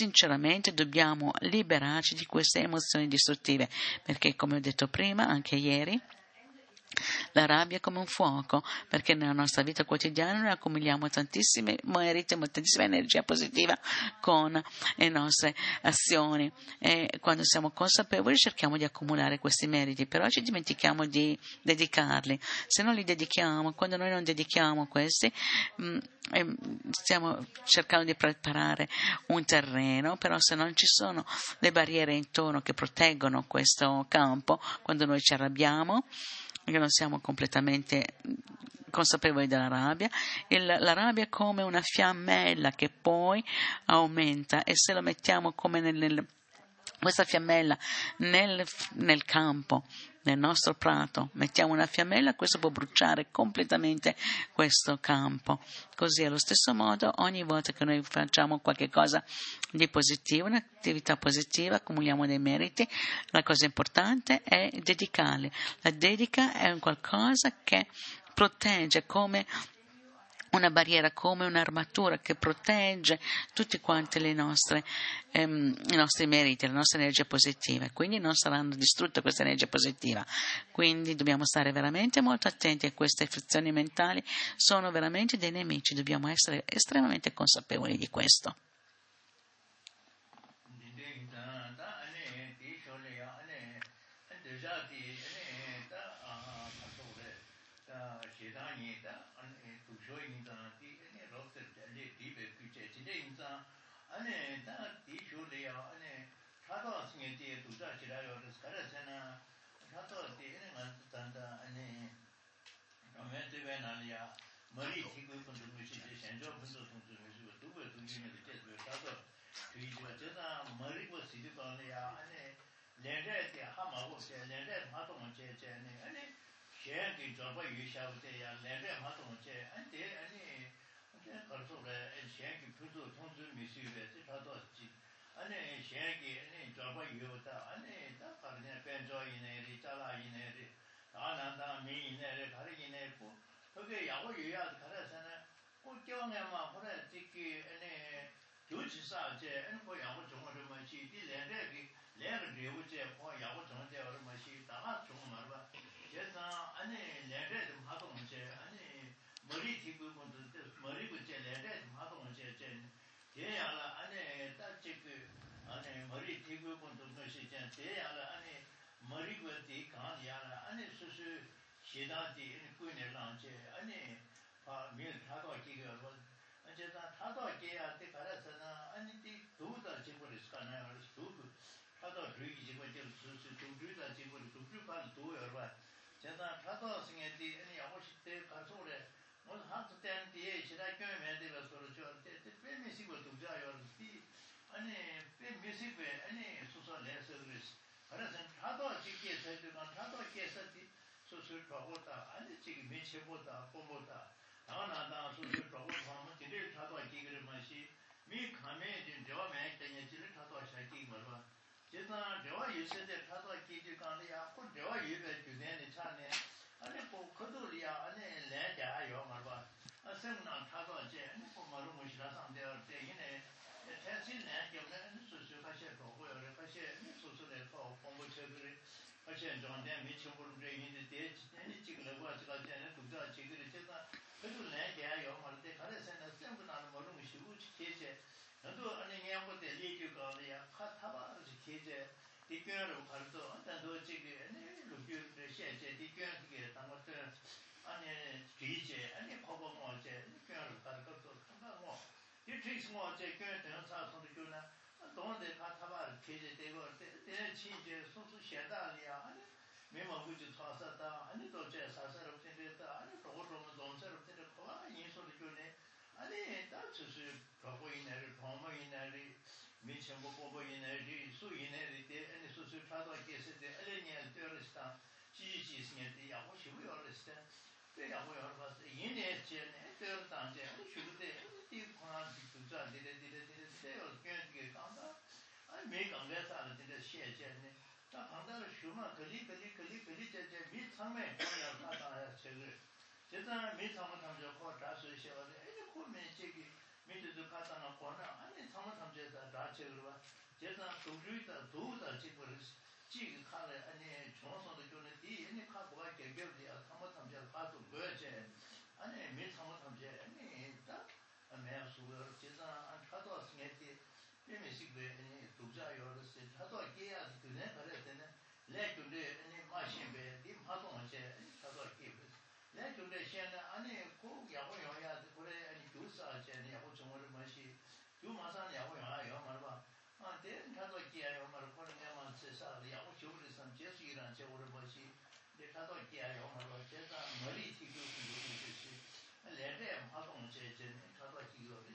liberarci di queste emozioni distruttive, perché, come ho detto prima, anche ieri, la rabbia è come un fuoco, perché nella nostra vita quotidiana noi accumuliamo tantissimi meriti, tantissima energia positiva con le nostre azioni, e quando siamo consapevoli cerchiamo di accumulare questi meriti, però ci dimentichiamo di dedicarli. Se non li dedichiamo, quando noi non dedichiamo questi, stiamo cercando di preparare un terreno, però se non ci sono le barriere intorno che proteggono questo campo, quando noi ci arrabbiamo, che non siamo completamente consapevoli della rabbia, la rabbia è come una fiammella che poi aumenta, e se lo mettiamo come questa fiammella nel campo, nel nostro prato, mettiamo una fiammella, questo può bruciare completamente questo campo. Così, allo stesso modo, ogni volta che noi facciamo qualche cosa di positivo, un'attività positiva, accumuliamo dei meriti, la cosa importante è dedicarli. La dedica è un qualcosa che protegge come una barriera, come un'armatura che protegge tutti quanti i nostri meriti, la nostra energia positiva, quindi non saranno distrutte questa energia positiva. Quindi dobbiamo stare veramente molto attenti a queste frizioni mentali, sono veramente dei nemici, dobbiamo essere estremamente consapevoli di questo. ane da di shule ya ane chado singe de du da chira yo de skara sana chado de ane man tanda ane kame de be na ya 머리 티고 분도 무시 현저 분도 통도 무시 두고 두기는 제대로 가서 그이지가 저다 머리고 시도가네야 아니 내래때 하마고 제 내래 하동은 제제네 아니 셰디 저거 유샤부터야 내래 하동은 제 아니 거기에 셰기 분도 통도 무시에 저도 아니 셰기 아니 저거 유다 아니 다 가르네 벤조이네 자라이네 아난다 미이네 가르기네 그게 야고 유야 가라서는 꼭 경험만 보내 찍기 아니 교치사제 아니 뭐 야고 정말 뭐지 디레레기 레르 리우제 뭐 야고 정제 얼마시 다가 정말 봐 제가 아니 레레 좀 하도 문제 아니 머리 뒤고 건도 머리 붙제 레레 좀 하도 문제 제 대야라 아니 딱지그 아니 머리 뒤고 건도 것이 제 대야라 아니 머리 붙이 강야라 아니 수수 시다디 꾸네 랑제 아니 미 타도 기가 뭐 어제다 타도 기야 때 가라서나 아니 디 도다 지고를 스카나요 도도 타도 드리기 지고 좀 수수 도주다 지고 도주가 도여 봐 제가 타도 승에디 아니 아버지 때 가서래 뭐 한때 때 뒤에 시다 교회에 대해서 저저 때 페미시고 도자요 디 아니 페미시베 아니 수소 레서리스 그래서 타도 지게 세도가 타도 계산디 소설 보고다 아니 지금 매체보다 보고다 나나나 소설 보고 하면 제대로 타도 기기를 마시 미 감에 된 저만에 되는 지를 타도 살기 말아 제가 저 예세대 타도 기기 간이야 그 저 예배 주내는 차네 아니 뭐 그들이야 아니 내자요 말아 아생나 타도 제 아니 뭐 말로 무시라 상대할 때 이네 대신에 경례는 소설 같이 보고요 같이 소설에 또 공부 책을而且中间没全部这人的爹，你这个人我这个现在读到这个的这个，可是来点要么的，他的现在全部拿的某种修贴些，很多那年我在研究搞的呀，他把是贴些，你跟人看到，但是这个那路边的现在你跟这个当我的，俺呢理解，俺呢泡泡毛些，你跟人看到看到我，你这是我在跟等啥从的就呢？懂得他把贴着这个这情节说是现代的呀，没毛估计穿啥的，你都这啥啥都听得到，你多种东西都听得到，人说的就呢，你当就是中国人来的，唐末人来的，没听过中国人来的，苏人来的，你说是传到解释的，2年多了上，几年的呀，我修要了是，对呀，我要了是1年前呢，多了当前，你修的，你看就赚的，这要跟这个讲的。没讲个啥的这个现象呢？那碰到了什么？这没场面，当然他当然这个，现在没场面他们就靠打水小的，你后面这个没就是他当然管了，你场面他们就打这个吧，现在都的这个这个看了，你传说的就那第一，你看国外改表的呀，他们就他都不要这，你没场面他们就你的，没有说，现在他到是年底。因为是个独家有的是，他到给啊，就那个来的呢，来就的你马新呗，你马东些，他到给不，来就的现在俺那过养活养呀，过来你就是啊，现在我中国的东西，就马上养活养啊，养嘛吧，对，他到给啊养嘛，可能养嘛吃啥的，养活就的上结束一两节我的东西，他到给啊养嘛吧，现在没力提就是，来这马东些，他到几个的。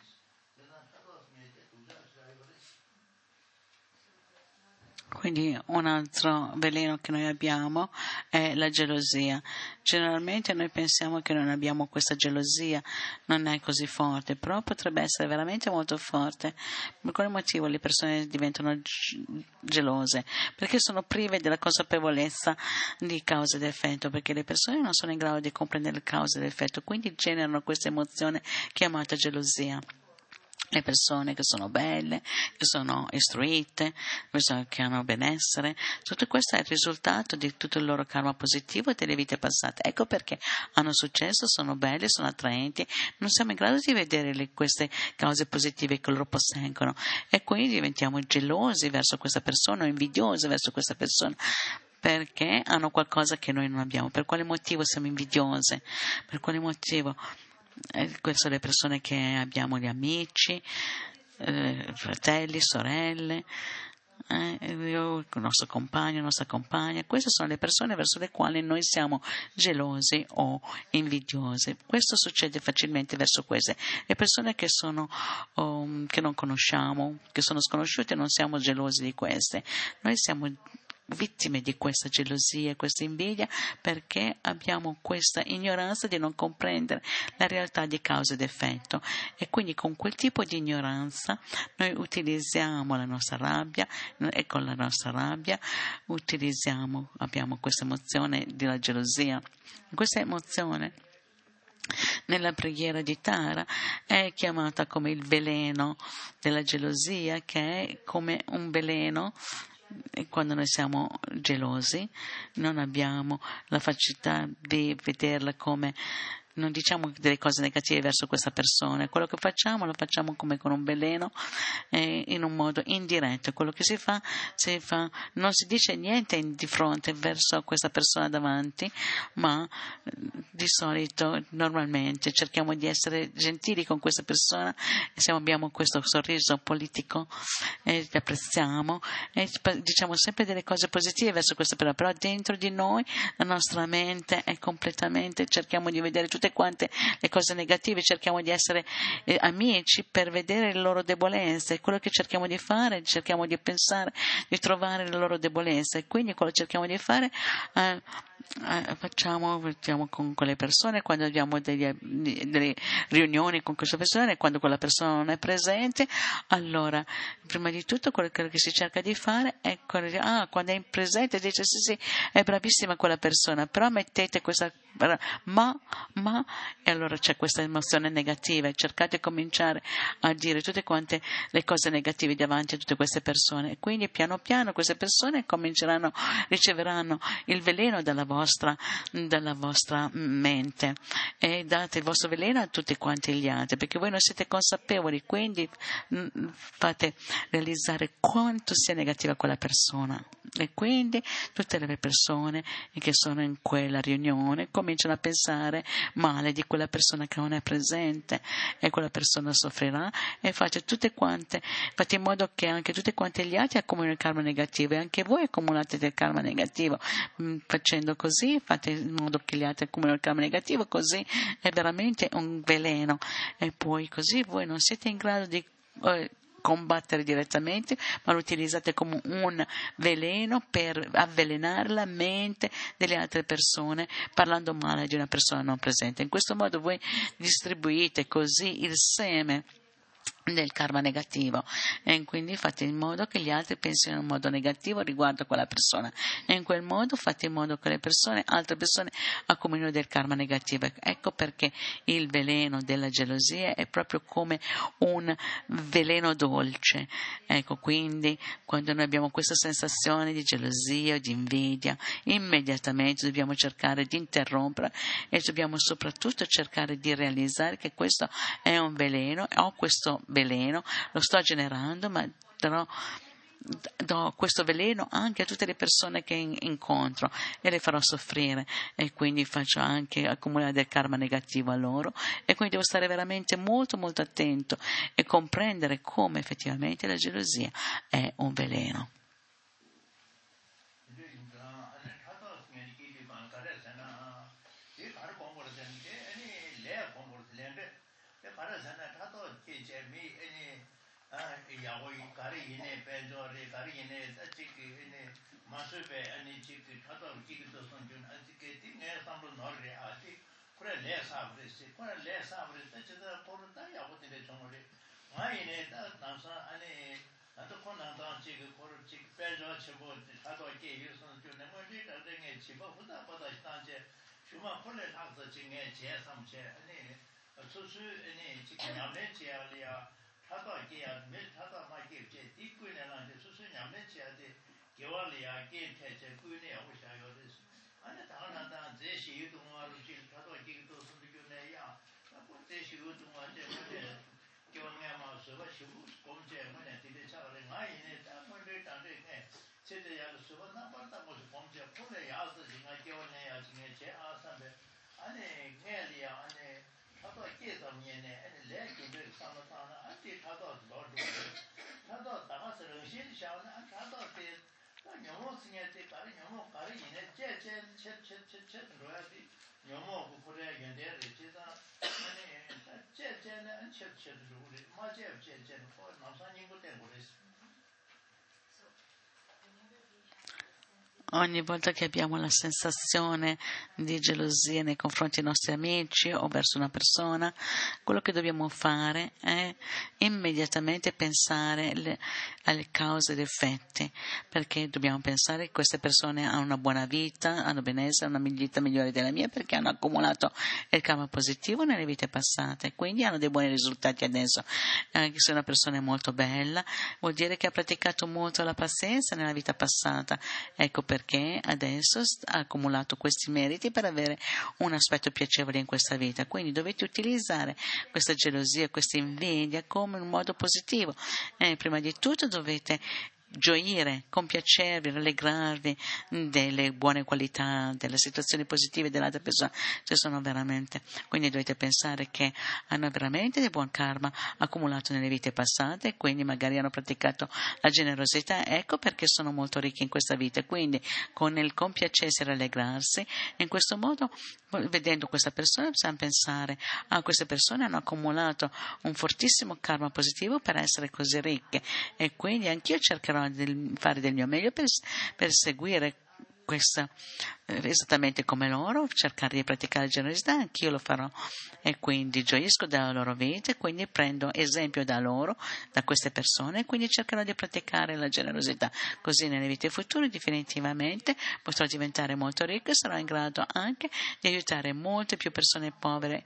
Quindi un altro veleno che noi abbiamo è la gelosia. Generalmente noi pensiamo che non abbiamo questa gelosia, non è così forte, però potrebbe essere veramente molto forte. Per quale motivo le persone diventano gelose? Perché sono prive della consapevolezza di causa ed effetto, perché le persone non sono in grado di comprendere le cause ed effetto, quindi generano questa emozione chiamata gelosia. Le persone che sono belle, che sono istruite, persone che hanno benessere, tutto questo è il risultato di tutto il loro karma positivo e delle vite passate. Ecco perché hanno successo, sono belli, sono attraenti, non siamo in grado di vedere queste cause positive che loro posseggono e quindi diventiamo gelosi verso questa persona o invidiosi verso questa persona. Perché hanno qualcosa che noi non abbiamo. Per quale motivo siamo invidiose? Per quale motivo? Queste sono le persone che abbiamo, gli amici, fratelli, sorelle, il nostro compagno, la nostra compagna, queste sono le persone verso le quali noi siamo gelosi o invidiosi. Questo succede facilmente verso queste. Le persone che non conosciamo, che sono sconosciute, non siamo gelosi di queste. Noi siamo vittime di questa gelosia, questa invidia, perché abbiamo questa ignoranza di non comprendere la realtà di causa ed effetto, e quindi con quel tipo di ignoranza noi utilizziamo la nostra rabbia, e con la nostra rabbia abbiamo questa emozione della gelosia. Questa emozione nella preghiera di Tara è chiamata come il veleno della gelosia, che è come un veleno. E quando noi siamo gelosi non abbiamo la facilità di vederla come, non diciamo delle cose negative verso questa persona, quello che facciamo lo facciamo come con un veleno, in un modo indiretto. Quello che si fa, non si dice niente di fronte verso questa persona davanti, ma di solito normalmente cerchiamo di essere gentili con questa persona, e abbiamo questo sorriso politico e li apprezziamo e diciamo sempre delle cose positive verso questa persona, però dentro di noi la nostra mente è completamente, cerchiamo di vedere tutte quante le cose negative, cerchiamo di essere amici per vedere le loro debolezze. Quello che cerchiamo di fare, cerchiamo di pensare, di trovare le loro debolezze, e quindi quello che cerchiamo di fare facciamo con quelle persone quando abbiamo delle riunioni con queste persone, quando quella persona non è presente. Allora prima di tutto quello che si cerca di fare è quando è presente dice sì, è bravissima quella persona, però mettete questa e allora c'è questa emozione negativa, e cercate di cominciare a dire tutte quante le cose negative davanti a tutte queste persone, e quindi piano piano queste persone riceveranno il veleno dalla vostra mente, e date il vostro veleno a tutti quanti gli altri, perché voi non siete consapevoli, quindi fate realizzare quanto sia negativa quella persona, e quindi tutte le persone che sono in quella riunione cominciano a pensare male di quella persona che non è presente, e quella persona soffrirà, e fate in modo che anche tutti quanti gli altri accumulino il karma negativo, e anche voi accumulate del karma negativo. Facendo così fate in modo che gli altri accumulino il karma negativo, così è veramente un veleno, e poi così voi non siete in grado di combattere direttamente, ma lo utilizzate come un veleno per avvelenare la mente delle altre persone, parlando male di una persona non presente. In questo modo voi distribuite così il seme del karma negativo, e quindi fate in modo che gli altri pensino in un modo negativo riguardo a quella persona, e in quel modo fate in modo che altre persone accumulino del karma negativo. Ecco perché il veleno della gelosia è proprio come un veleno dolce. Ecco, quindi quando noi abbiamo questa sensazione di gelosia o di invidia, immediatamente dobbiamo cercare di interrompere, e dobbiamo soprattutto cercare di realizzare che questo è un veleno. Ho questo veleno, lo sto generando, ma do questo veleno anche a tutte le persone che incontro, e le farò soffrire, e quindi faccio anche accumulare del karma negativo a loro, e quindi devo stare veramente molto molto attento e comprendere come effettivamente la gelosia è un veleno. 야고이 가리네 배조리 가리네 따지기네 마스베 아니 지기 타도 지기도 선준 아지게 띵에 삼로 너리 아지 그래 레사브리시 그래 레사브리 따지다 포르다 야고들의 정월이 마이네 따 남사 아니 나도 코나다 지기 포르 지기 배조 쳐보 타도 게 유선 준 내머지 다등에 집어 후다 받아 단제 주마 폴레 나서 지게 제3제 아니 수수 아니 지기 냠내 지야리야 타다 게야 매 타다 마게 제 디꾸네나 제 수수 냠내 지야데 개월이야 게 태제 꾸네 하고 샤요데스 아니 다나다 제 시유동화로 지 타다 기도 선득요네야 나고 제 시유동화 제 뭐데 교내마 서버 시부 공제 뭐네 디데 차가래 나이네 따문데 단데 제대야도 서버 나빠다 뭐 공제 폴레 야스 지가 교내야 지게 제 아산데 아니 겔이야 아니 타도 계산이네 아니 레기들 상나타나 안티 타도 너도 타도 다가서 런신 샤나 타도 녀모 승야때 가리 녀모 가리 이네 제제제제제 로야디 녀모 그거래 연대를 제가 아니 제제는 안쳐쳐도 우리 맞아요 제제는 거 남산인 것 때문에 Ogni volta che abbiamo la sensazione di gelosia nei confronti dei nostri amici o verso una persona, quello che dobbiamo fare è immediatamente pensare alle cause ed effetti, perché dobbiamo pensare che queste persone hanno una buona vita, hanno benessere, hanno una vita migliore della mia, perché hanno accumulato il karma positivo nelle vite passate, quindi hanno dei buoni risultati adesso. Anche se una persona è molto bella, vuol dire che ha praticato molto la pazienza nella vita passata. Ecco perché adesso ha accumulato questi meriti per avere un aspetto piacevole in questa vita. Quindi dovete utilizzare questa gelosia, questa invidia come un modo positivo. Prima di tutto dovete gioire, compiacervi, rallegrarvi delle buone qualità, delle situazioni positive dell'altra persona, ci sono veramente. Quindi dovete pensare che hanno veramente del buon karma accumulato nelle vite passate e quindi magari hanno praticato la generosità, ecco perché sono molto ricchi in questa vita. Quindi con il compiacersi e rallegrarsi, in questo modo, vedendo questa persona, possiamo pensare queste persone hanno accumulato un fortissimo karma positivo per essere così ricche e quindi anch'io cercherò di fare del mio meglio per seguire questa, esattamente come loro, cercare di praticare generosità, anch'io lo farò e quindi gioisco dalla loro vita e quindi prendo esempio da loro, da queste persone e quindi cercherò di praticare la generosità, così nelle vite future definitivamente potrò diventare molto ricco e sarò in grado anche di aiutare molte più persone povere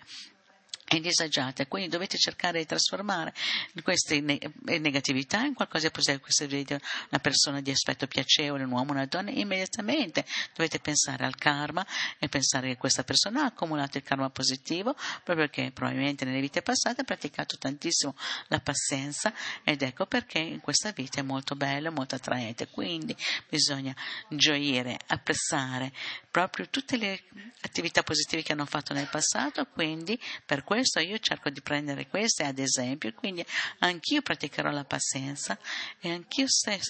e disagiate, quindi dovete cercare di trasformare queste negatività in qualcosa di positivo. Se vedete una persona di aspetto piacevole, un uomo, una donna, immediatamente dovete pensare al karma e pensare che questa persona ha accumulato il karma positivo proprio perché probabilmente nelle vite passate ha praticato tantissimo la pazienza ed ecco perché in questa vita è molto bello, molto attraente. Quindi bisogna gioire, apprezzare proprio tutte le attività positive che hanno fatto nel passato, quindi per questo io cerco di prendere queste ad esempio, quindi anch'io praticherò la pazienza e anch'io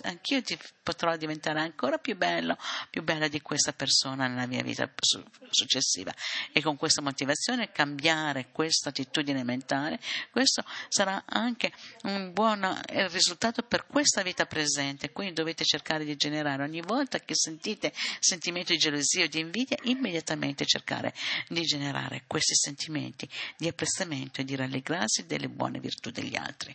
potrò diventare ancora più bella di questa persona nella mia vita successiva e con questa motivazione cambiare questa attitudine mentale, questo sarà anche un buon risultato per questa vita presente, quindi dovete cercare di generare ogni volta che sentite sentimento di gelosia o di invidia, immediatamente cercare di generare questi sentimenti di apprezzamento e di rallegrarsi delle buone virtù degli altri.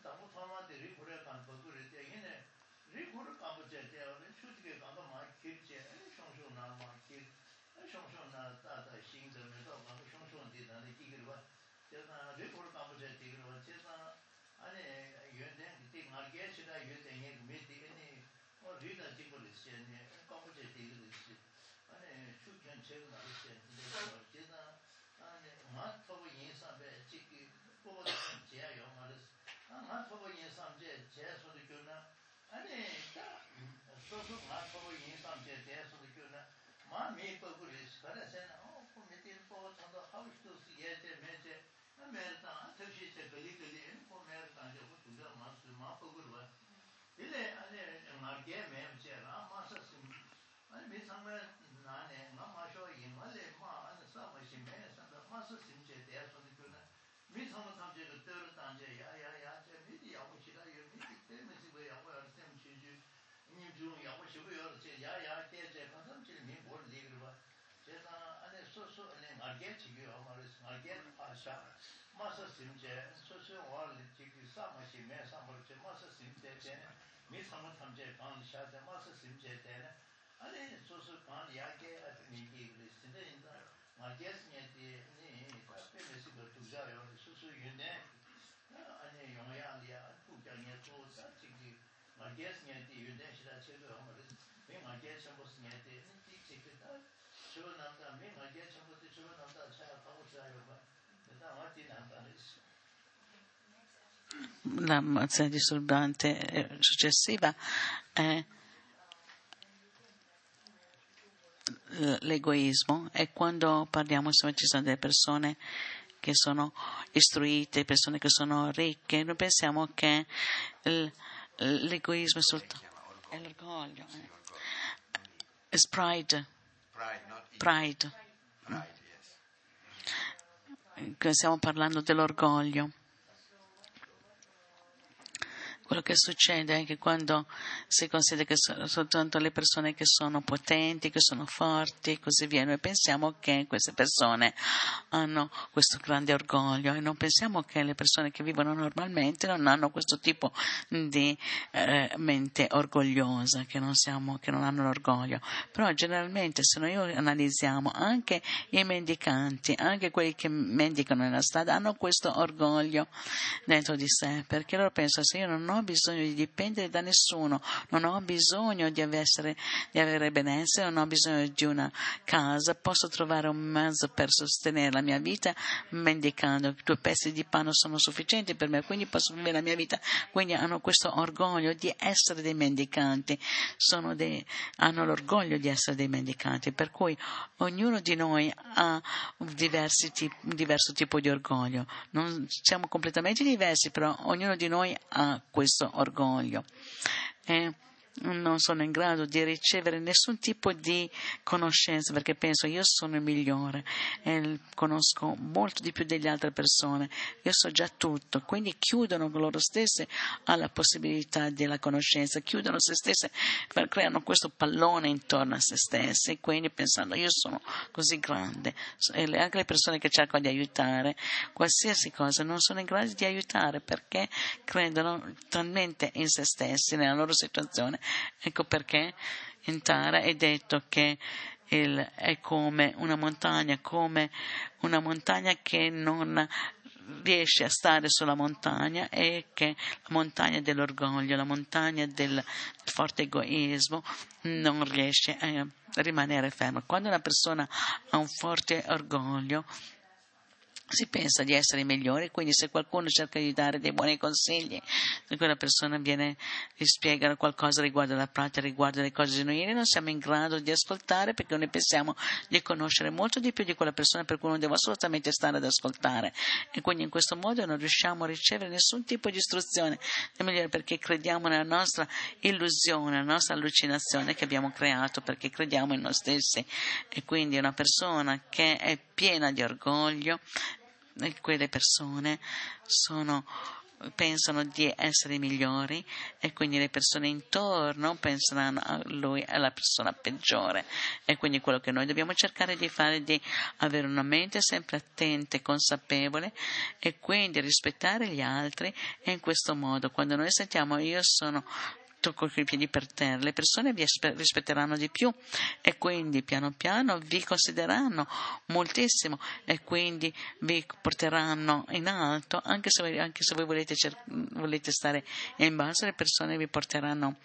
tamu thama de ri kure kan ba gure de yene ri kure ka ba je de ne chu de ka ma ki je shong shong na ma ki shong shong na da da xin de me da ma shong shong de na de ki ge ba je na ri kure ka ba je de ge ba je na ane yuen de de ma ge shi da yuen de ye me de ne o ri da ji ko le xian ne ka ba je de ge shi ane chu kyan che na le xian de je na ane ma to bo yin sa be ji ki bo de je ya yo ma de 마 토보 인삼제 제소도 교나 아니 소소 마 토보 인삼제 제소도 교나 마 메이버구리 스카라세나 코미티 포 찬도 하우스도 예제 메제 메르타 특시제 글리글리 포메르타 제고 두자 마스 마포구르와 일레 아니 마게 메제라 마사스 아니 메상메 나네 마마쇼 인말레 마 아니 사마시 메산다 마사스 심제 제소도 교나 미성은 삼제가 떠를 단제 야야야 제 미디 야고 시다 요 미디 때문에 왜 야고 할 때문에 지지 님 중 야고 시고요 제 야야 때제 컨섬질 미 뭘 리그를 봐 제가 안에 소소 안에 마게 지기요 말스 마게 파샤 마서 심제 소소 월 지기 사마시 매 사물 제 마서 심제 제 미성은 삼제 간 샤제 마서 심제 때는 안에 소소 간 야게 미디 그리스데 인다 마게스니티 니 카페메시 버투자요 수수 윤네 아니 용야리아 투장에 조사 지기 마게스니티 윤네 시다 체도 하면은 매 마게스 첨부스니티 티치기다 저남다 매 마게스 첨부스 저남다 차 타고 자요 봐 일단 어디 남다르시 La mozione disturbante successiva è l'egoismo, e quando parliamo insomma ci sono delle persone che sono istruite, persone che sono ricche, noi pensiamo che l'egoismo è soltanto l'orgoglio, it's pride. Stiamo parlando dell'orgoglio. Quello che succede è che quando si considera che sono soltanto le persone che sono potenti, che sono forti e così via, noi pensiamo che queste persone hanno questo grande orgoglio, e non pensiamo che le persone che vivono normalmente non hanno questo tipo di mente orgogliosa, che non hanno l'orgoglio. Però generalmente, se noi analizziamo, anche i mendicanti, anche quelli che mendicano nella strada, hanno questo orgoglio dentro di sé, perché loro pensano: se io non ho bisogno di dipendere da nessuno, non ho bisogno di avere benessere, non ho bisogno di una casa, posso trovare un mezzo per sostenere la mia vita mendicando, 2 pezzi di pane sono sufficienti per me, quindi posso vivere la mia vita. Quindi hanno questo orgoglio di essere dei mendicanti, hanno l'orgoglio di essere dei mendicanti, per cui ognuno di noi ha un diverso tipo di orgoglio. Non siamo completamente diversi, però ognuno di noi ha questo orgoglio. Non sono in grado di ricevere nessun tipo di conoscenza, perché penso: io sono il migliore e conosco molto di più delle altre persone, io so già tutto, quindi chiudono loro stesse alla possibilità della conoscenza, chiudono se stesse, creano questo pallone intorno a se stesse, quindi pensando: io sono così grande. E anche le persone che cercano di aiutare qualsiasi cosa non sono in grado di aiutare, perché credono talmente in se stessi, nella loro situazione. Ecco perché in Tara è detto che è come una montagna che non riesce a stare sulla montagna, e che la montagna dell'orgoglio, la montagna del forte egoismo non riesce a rimanere ferma. Quando una persona ha un forte orgoglio si pensa di essere i migliori, quindi se qualcuno cerca di dare dei buoni consigli, se quella persona viene e spiega qualcosa riguardo la pratica, riguardo le cose genuine, non siamo in grado di ascoltare, perché noi pensiamo di conoscere molto di più di quella persona, per cui non devo assolutamente stare ad ascoltare, e quindi in questo modo non riusciamo a ricevere nessun tipo di istruzione del migliore, perché crediamo nella nostra illusione, nella nostra allucinazione che abbiamo creato, perché crediamo in noi stessi. E quindi una persona che è piena di orgoglio, e quelle persone sono pensano di essere migliori e quindi le persone intorno penseranno a lui è la persona peggiore, e quindi quello che noi dobbiamo cercare di fare è di avere una mente sempre attenta e consapevole e quindi rispettare gli altri, e in questo modo quando noi sentiamo io sono tocco i piedi per terra, le persone vi rispetteranno di più e quindi piano piano vi considereranno moltissimo e quindi vi porteranno in alto, anche se voi volete stare in basso, le persone vi porteranno.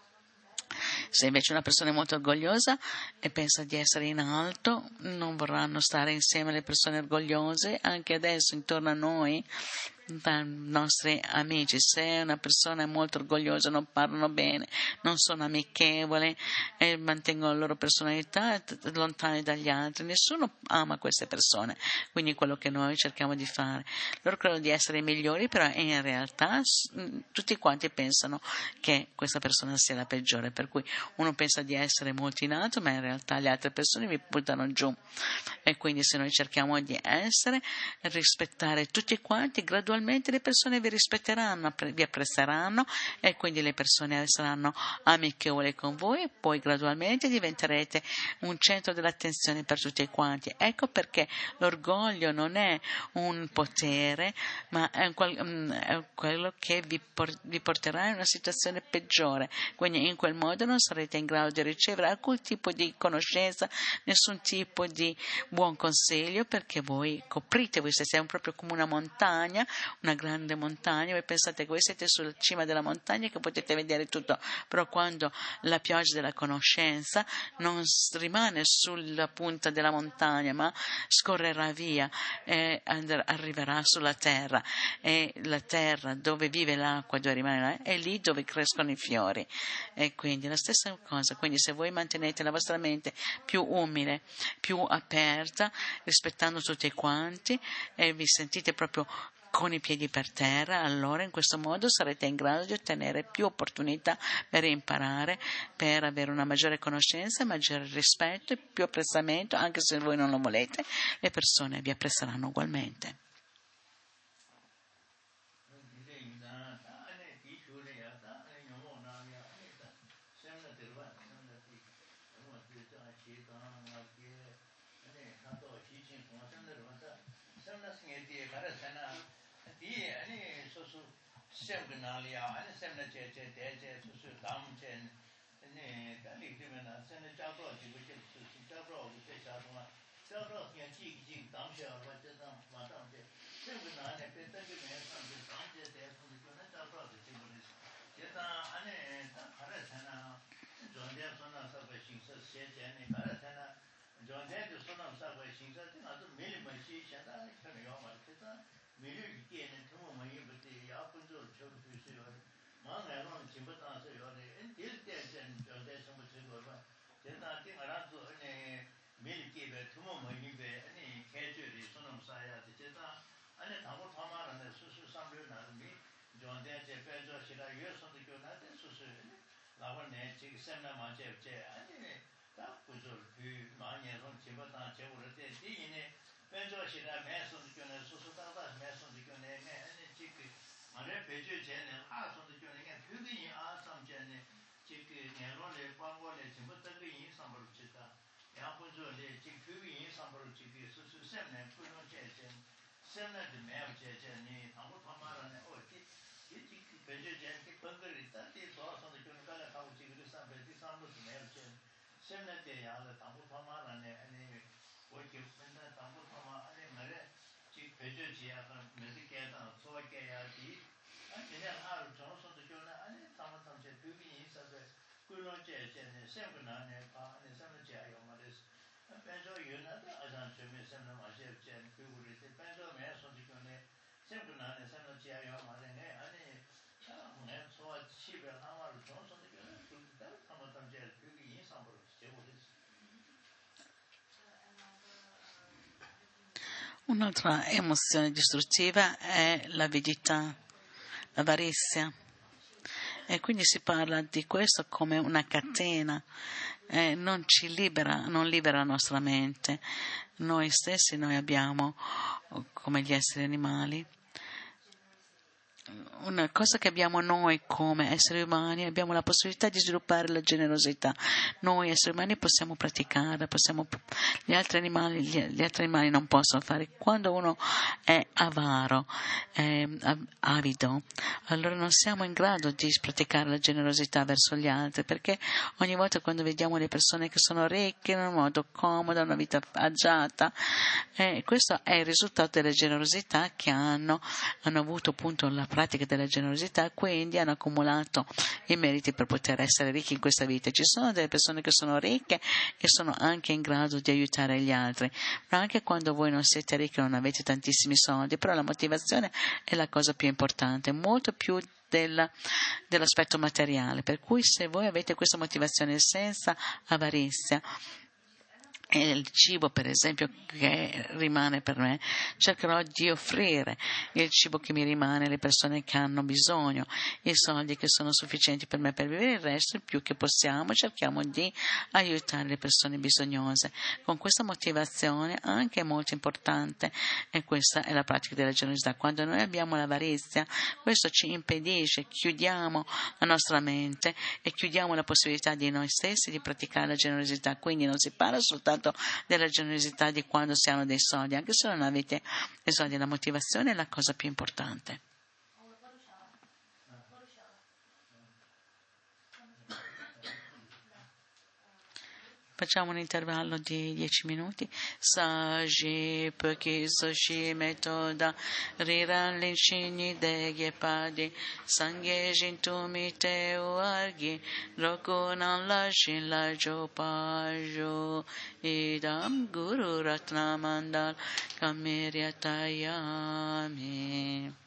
Se invece una persona è molto orgogliosa e pensa di essere in alto, non vorranno stare insieme alle persone orgogliose. Anche adesso intorno a noi, dai nostri amici, se una persona è molto orgogliosa, non parlano bene, non sono amichevoli e mantengono la loro personalità lontani dagli altri, nessuno ama queste persone. Quindi quello che noi cerchiamo di fare, loro credono di essere migliori, però in realtà tutti quanti pensano che questa persona sia la peggiore, per cui uno pensa di essere molto in alto, ma in realtà le altre persone vi buttano giù. E quindi se noi cerchiamo di rispettare tutti quanti, gradualmente le persone vi rispetteranno, vi apprezzeranno e quindi le persone saranno amichevoli con voi e poi gradualmente diventerete un centro dell'attenzione per tutti quanti. Ecco perché l'orgoglio non è un potere, ma è quello che vi porterà in una situazione peggiore. Quindi in quel modo non sarete in grado di ricevere alcun tipo di conoscenza, nessun tipo di buon consiglio, perché voi siete proprio come una montagna, una grande montagna. Voi pensate che voi siete sulla cima della montagna, che potete vedere tutto, però quando la pioggia della conoscenza non rimane sulla punta della montagna, ma scorrerà via e arriverà sulla terra, e la terra dove vive l'acqua, dove rimane, è lì dove crescono i fiori. E quindi la stessa cosa. Quindi se voi mantenete la vostra mente più umile, più aperta, rispettando tutti quanti, e vi sentite proprio con i piedi per terra, allora in questo modo sarete in grado di ottenere più opportunità per imparare, per avere una maggiore conoscenza, maggiore rispetto e più apprezzamento. Anche se voi non lo volete, le persone vi apprezzeranno ugualmente. Un'altra emozione distruttiva è l'avidità, l'avarizia, e quindi si parla di questo come una catena, non libera la nostra mente. Noi stessi, noi abbiamo, come gli esseri animali, una cosa che abbiamo noi come esseri umani, abbiamo la possibilità di sviluppare la generosità. Noi esseri umani possiamo praticare, gli altri animali non possono fare. Quando uno è avaro, è avido, allora non siamo in grado di praticare la generosità verso gli altri, perché ogni volta quando vediamo le persone che sono ricche in un modo comodo, una vita agiata, questo è il risultato della generosità che hanno avuto appunto la pratica della generosità, quindi hanno accumulato i meriti per poter essere ricchi in questa vita. Ci sono delle persone che sono ricche e sono anche in grado di aiutare gli altri, ma anche quando voi non siete ricchi, non avete tantissimi soldi, però la motivazione è la cosa più importante, molto più dell'aspetto materiale, per cui se voi avete questa motivazione senza avarizia, e il cibo, per esempio, che rimane per me, cercherò di offrire il cibo che mi rimane alle persone che hanno bisogno, i soldi che sono sufficienti per me per vivere, il resto, il più che possiamo, cerchiamo di aiutare le persone bisognose. Con questa motivazione, anche molto importante, e questa è la pratica della generosità. Quando noi abbiamo l'avarizia, questo ci impedisce, chiudiamo la nostra mente e chiudiamo la possibilità di noi stessi di praticare la generosità. Quindi non si parla soltanto della generosità di quando si hanno dei soldi, anche se non avete dei soldi, la motivazione è la cosa più importante. Facciamo un intervallo di 10 minuti. Saji perché soshi metoda riran l'incini deghe padi sangye jintumi te uargi roku nan la shin la jo pajo idam guru ratna mandal kamiryatayami.